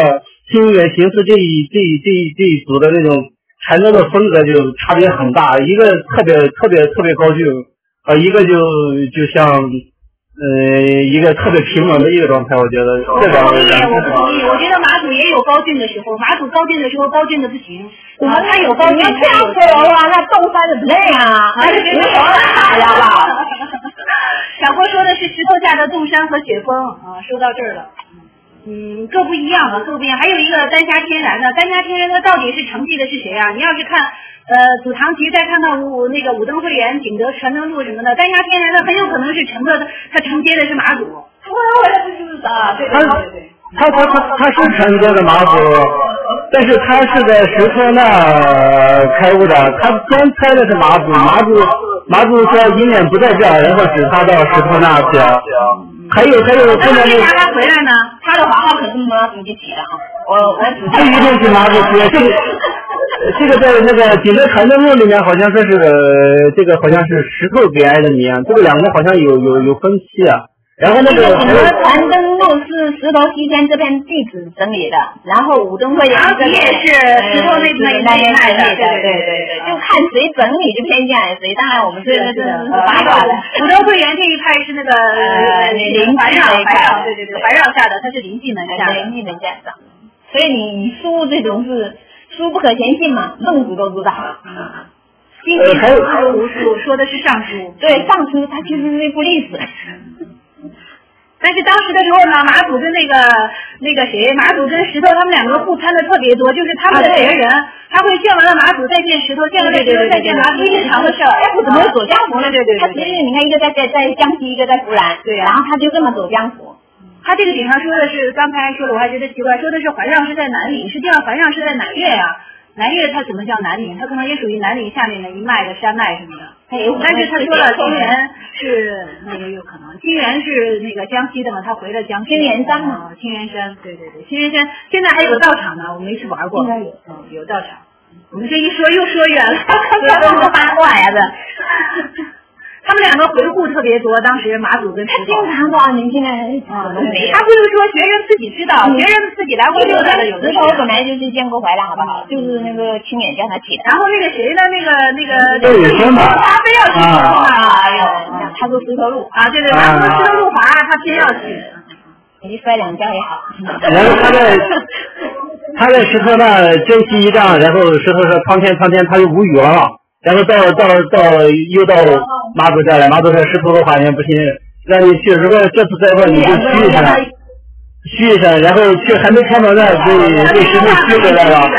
清远行思这一组的那种禅宗的风格就差别很大，一个特别高峻，一个就像一个特别平稳的一个状态，我觉得这两个人。 我不同意，我觉得马祖也有高峻的时候，马祖高峻的时候高峻的不行。他有高峻， 这样说的话，那洞山的不对啊，还是石头大呀吧。 小郭说的是石头下的洞山和雪峰啊，说到这儿了。各不一样了，各不一样。还有一个丹霞天然的，丹霞天然的到底是承继的是谁啊？你要是看祖堂集，再看看那个武登会员、景德传灯录什么的，丹霞天然的很有可能是他承接的是马祖。 我也不知道，对。 他是承接的马祖，但是他是在石头那开悟的，他先开的是马祖说一年不在这，然后使他到石头那去。还有后面为啥他回来呢？ 他的皇号可是马祖就起了啊！我这一定是马祖写，这个在那个景德传灯录里面好像说是这个好像是石头给挨的名，这个两个好像有分析啊。然后那个景德传灯录是石头西天这片弟子整理的，然后武登会也是石头那一脉的，对， 就看谁整理就偏向谁。当然我们是八卦的。 武登会员这一派是那个怀让，对，怀让下的，他是临济门下的， 所以你书这种是书不可全信嘛，孟子都知道。 经济不如无书，说的是尚书， 对，尚书它其实是一部历史。 但是当时的时候呢，马祖跟那个谁，马祖跟石头他们两个互参的特别多，就是他们的别人，他会见完了马祖再见石头，见完了石头再见马祖，日常的事儿。 不怎么走江湖呢？对。他其实你看，一个在江西，一个在湖南，对，然后他就这么走江湖。 他这个顶上说的是，刚才说的我还觉得奇怪，说的是怀让是在南岭，实际上怀让是在南岳呀。南岳它怎么叫南岭？它可能也属于南岭下面的一脉的山脉什么的。但是他说了，清源是那个有可能，清源是那个江西的嘛，他回了江西。 清源山嘛， 清源山，对，清源山现在还有道场呢，我没去玩过。 应该有， 有道场。我们这一说又说远了， 这是八卦呀这。 他们两个回顾特别多，当时马祖跟石头。 经常说你现在怎么没？ 他不是说学人自己知道，学人自己来回溜达的有的。 石头本来就是建国怀让，好不好？就是那个清远叫他起的。 然后那个谁呢？那个他非要去石头那， 哎呦，他说石头路啊，对，他说石头路滑，他偏要去。 你摔两跤也好。 然后他在石头那真气一仗，然后石头说苍天，他就无语了。然后又到马祖这来，马祖说石头的话你不行，让你去，如果这次再问你就虚一下，然后去还没开门呢，被石头虚回来了。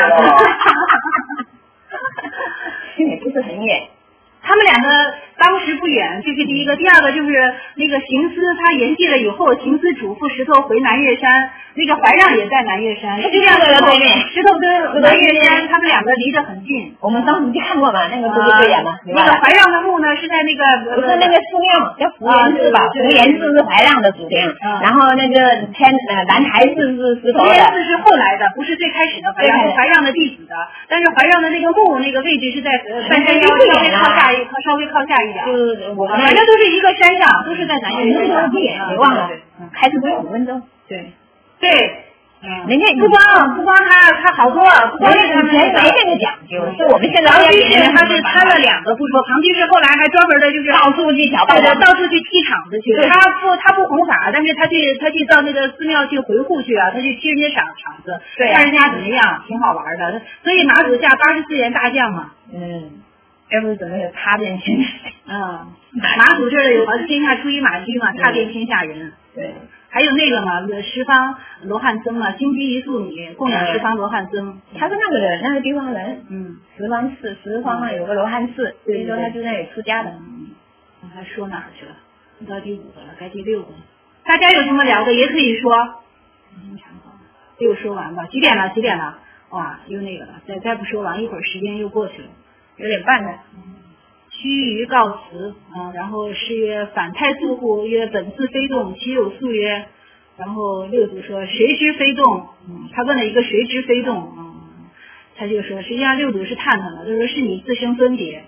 也不是很远。 他们两个当时不远，这是第一个。第二个就是那个行思，他延续了以后，行思嘱咐石头回南岳山，那个怀让也在南岳山，是这样的对面。石头跟南岳山他们两个离得很近。 我们当时就看过嘛，那个不是对眼嘛。 那个怀让的墓呢是在那个不是那个寺庙叫福源寺吧？福源寺是怀让的祖先，然后那个南台寺是石头的。 福源寺是后来的，不是最开始的怀让，是怀让的弟子的。但是怀让的那个墓那个位置是在半山腰稍微靠下一点。 就是我们反正都是一个山上，都是在南岳山。 你忘了？开车不用5分钟。 对。 人家不光他好多，不光是他们没这个讲究，是我们现在庞居士他是参了2个不说，庞居士后来还专门的就是到处去挑到处去踢场子去，他不弘法，但是他去到那个寺庙去回护去啊，他去踢人家场子，看人家怎么样，挺好玩的。所以马祖下84员大将嘛， 要不怎么有踏遍天下？马祖这儿有天下出一马驹嘛，踏遍天下人。对。还有那个嘛，十方罗汉僧嘛，金居一素女供养十方罗汉僧， 他是那个地方人，十方有个罗汉寺，所以说他就在那里出家的。 他说哪儿去了？到第5个了，该第6个。大家有什么聊的也可以说。又说完吧，几点了？哇，又那个了，再不说完，一会儿时间又过去了，9点半了。须臾告辞然后诗曰：反太素户曰本自非动，其有素曰。然后六祖说谁知非动？他问了一个谁知非动他就说实际上六祖是探讨的，就是说是你自生分别，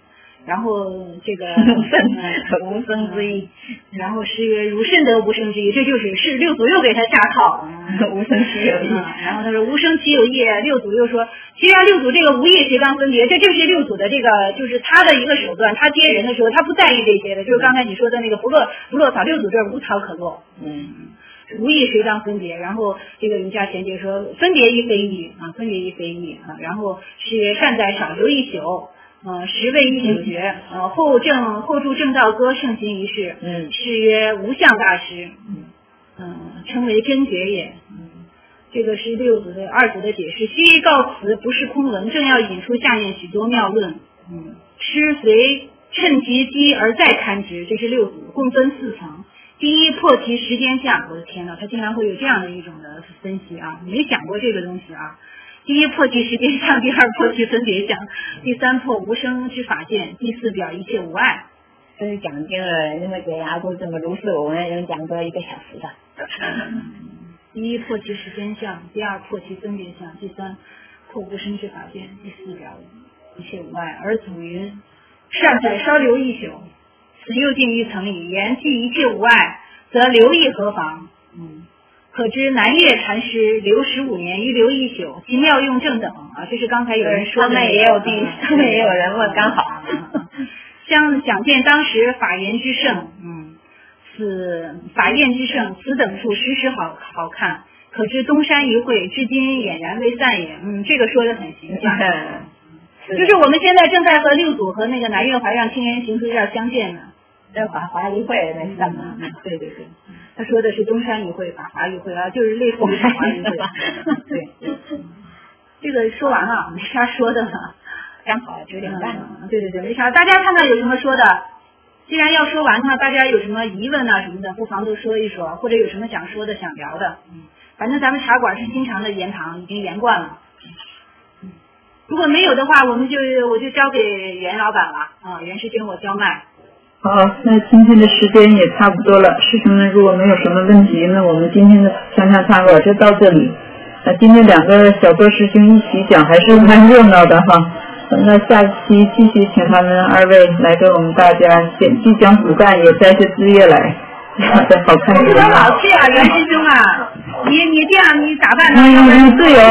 然后这个无生之意， 然后是汝甚得无生之意，这就是六祖又给他下套， 无生其有意。 然后他说无生其有意，六祖又说，其实六祖这个无意随当分别，这就是六祖的这个就是他的一个手段，他接人的时候他不在意这些的，就是刚才你说的那个不落草，六祖这无草可落，无意随当分别。然后这个瑜伽贤节说分别亦非义啊，分别亦非义啊。然后是曰善哉少留一宿。时为一宿觉，后著正道歌圣行一事，是曰无相大师，称为真觉也。这个是六祖的二祖的解释。须告辞不是空文，正要引出下面许多妙论。师随趁其机而再堪之，这是六祖，共分4层。第一破其时间相，我的天哪，他竟然会有这样的一种的分析啊！没想过这个东西啊。第一破其时间相，第二破其分别相，第三破无生之法见，第四表一切无碍。 这是讲经了，那么给阿公这么如是，我们能讲个1个小时的。 第一破其时间相，第二破其分别相，第三破无生之法见，第四表一切无碍。而祖云：善哉稍留一宿，此又进一层矣。言既一切无碍，则留意何妨？可知南岳禅师留15年，欲留一宿，其妙用正等啊。这是刚才有人说的， 上面也有人问，刚好。 想见当时法言之盛，此法宴之盛，此等处时时好看。可知东山一会，至今俨然未散也。这个说的很形象。就是我们现在正在和六祖和那个南岳怀让亲缘行图要相见呢。 在华一会那上嘛， 对，他说的是东山一会、法华一会啊，就是类似于法华一会。对，这个说完了，没啥说的了， 刚好9点半。 对，没啥。大家看看有什么说的？既然要说完的话，大家有什么疑问啊什么的，不妨都说一说，或者有什么想说的、想聊的。反正咱们茶馆是经常的言堂，已经言惯了。如果没有的话，我就交给袁老板了啊，袁师兄我交麦。 好，那今天的时间也差不多了，师兄们如果没有什么问题，那我们今天的香茶茶馆就到这里。今天2个小多师兄一起讲，还是蛮热闹的哈。那下期继续请他们2位来给我们大家既讲骨干，也摘些枝叶来，这好看一点。 不能老去啊，袁师兄啊，你这样你咋办呢？ 你自由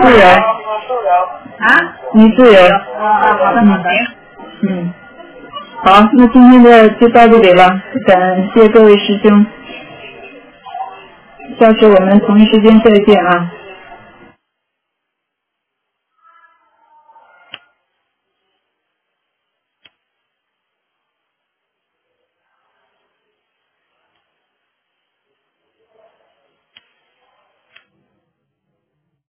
啊？ 你自由。 好的。 好，那今天的就到这里了，感谢各位师兄，下次我们同一时间再见啊。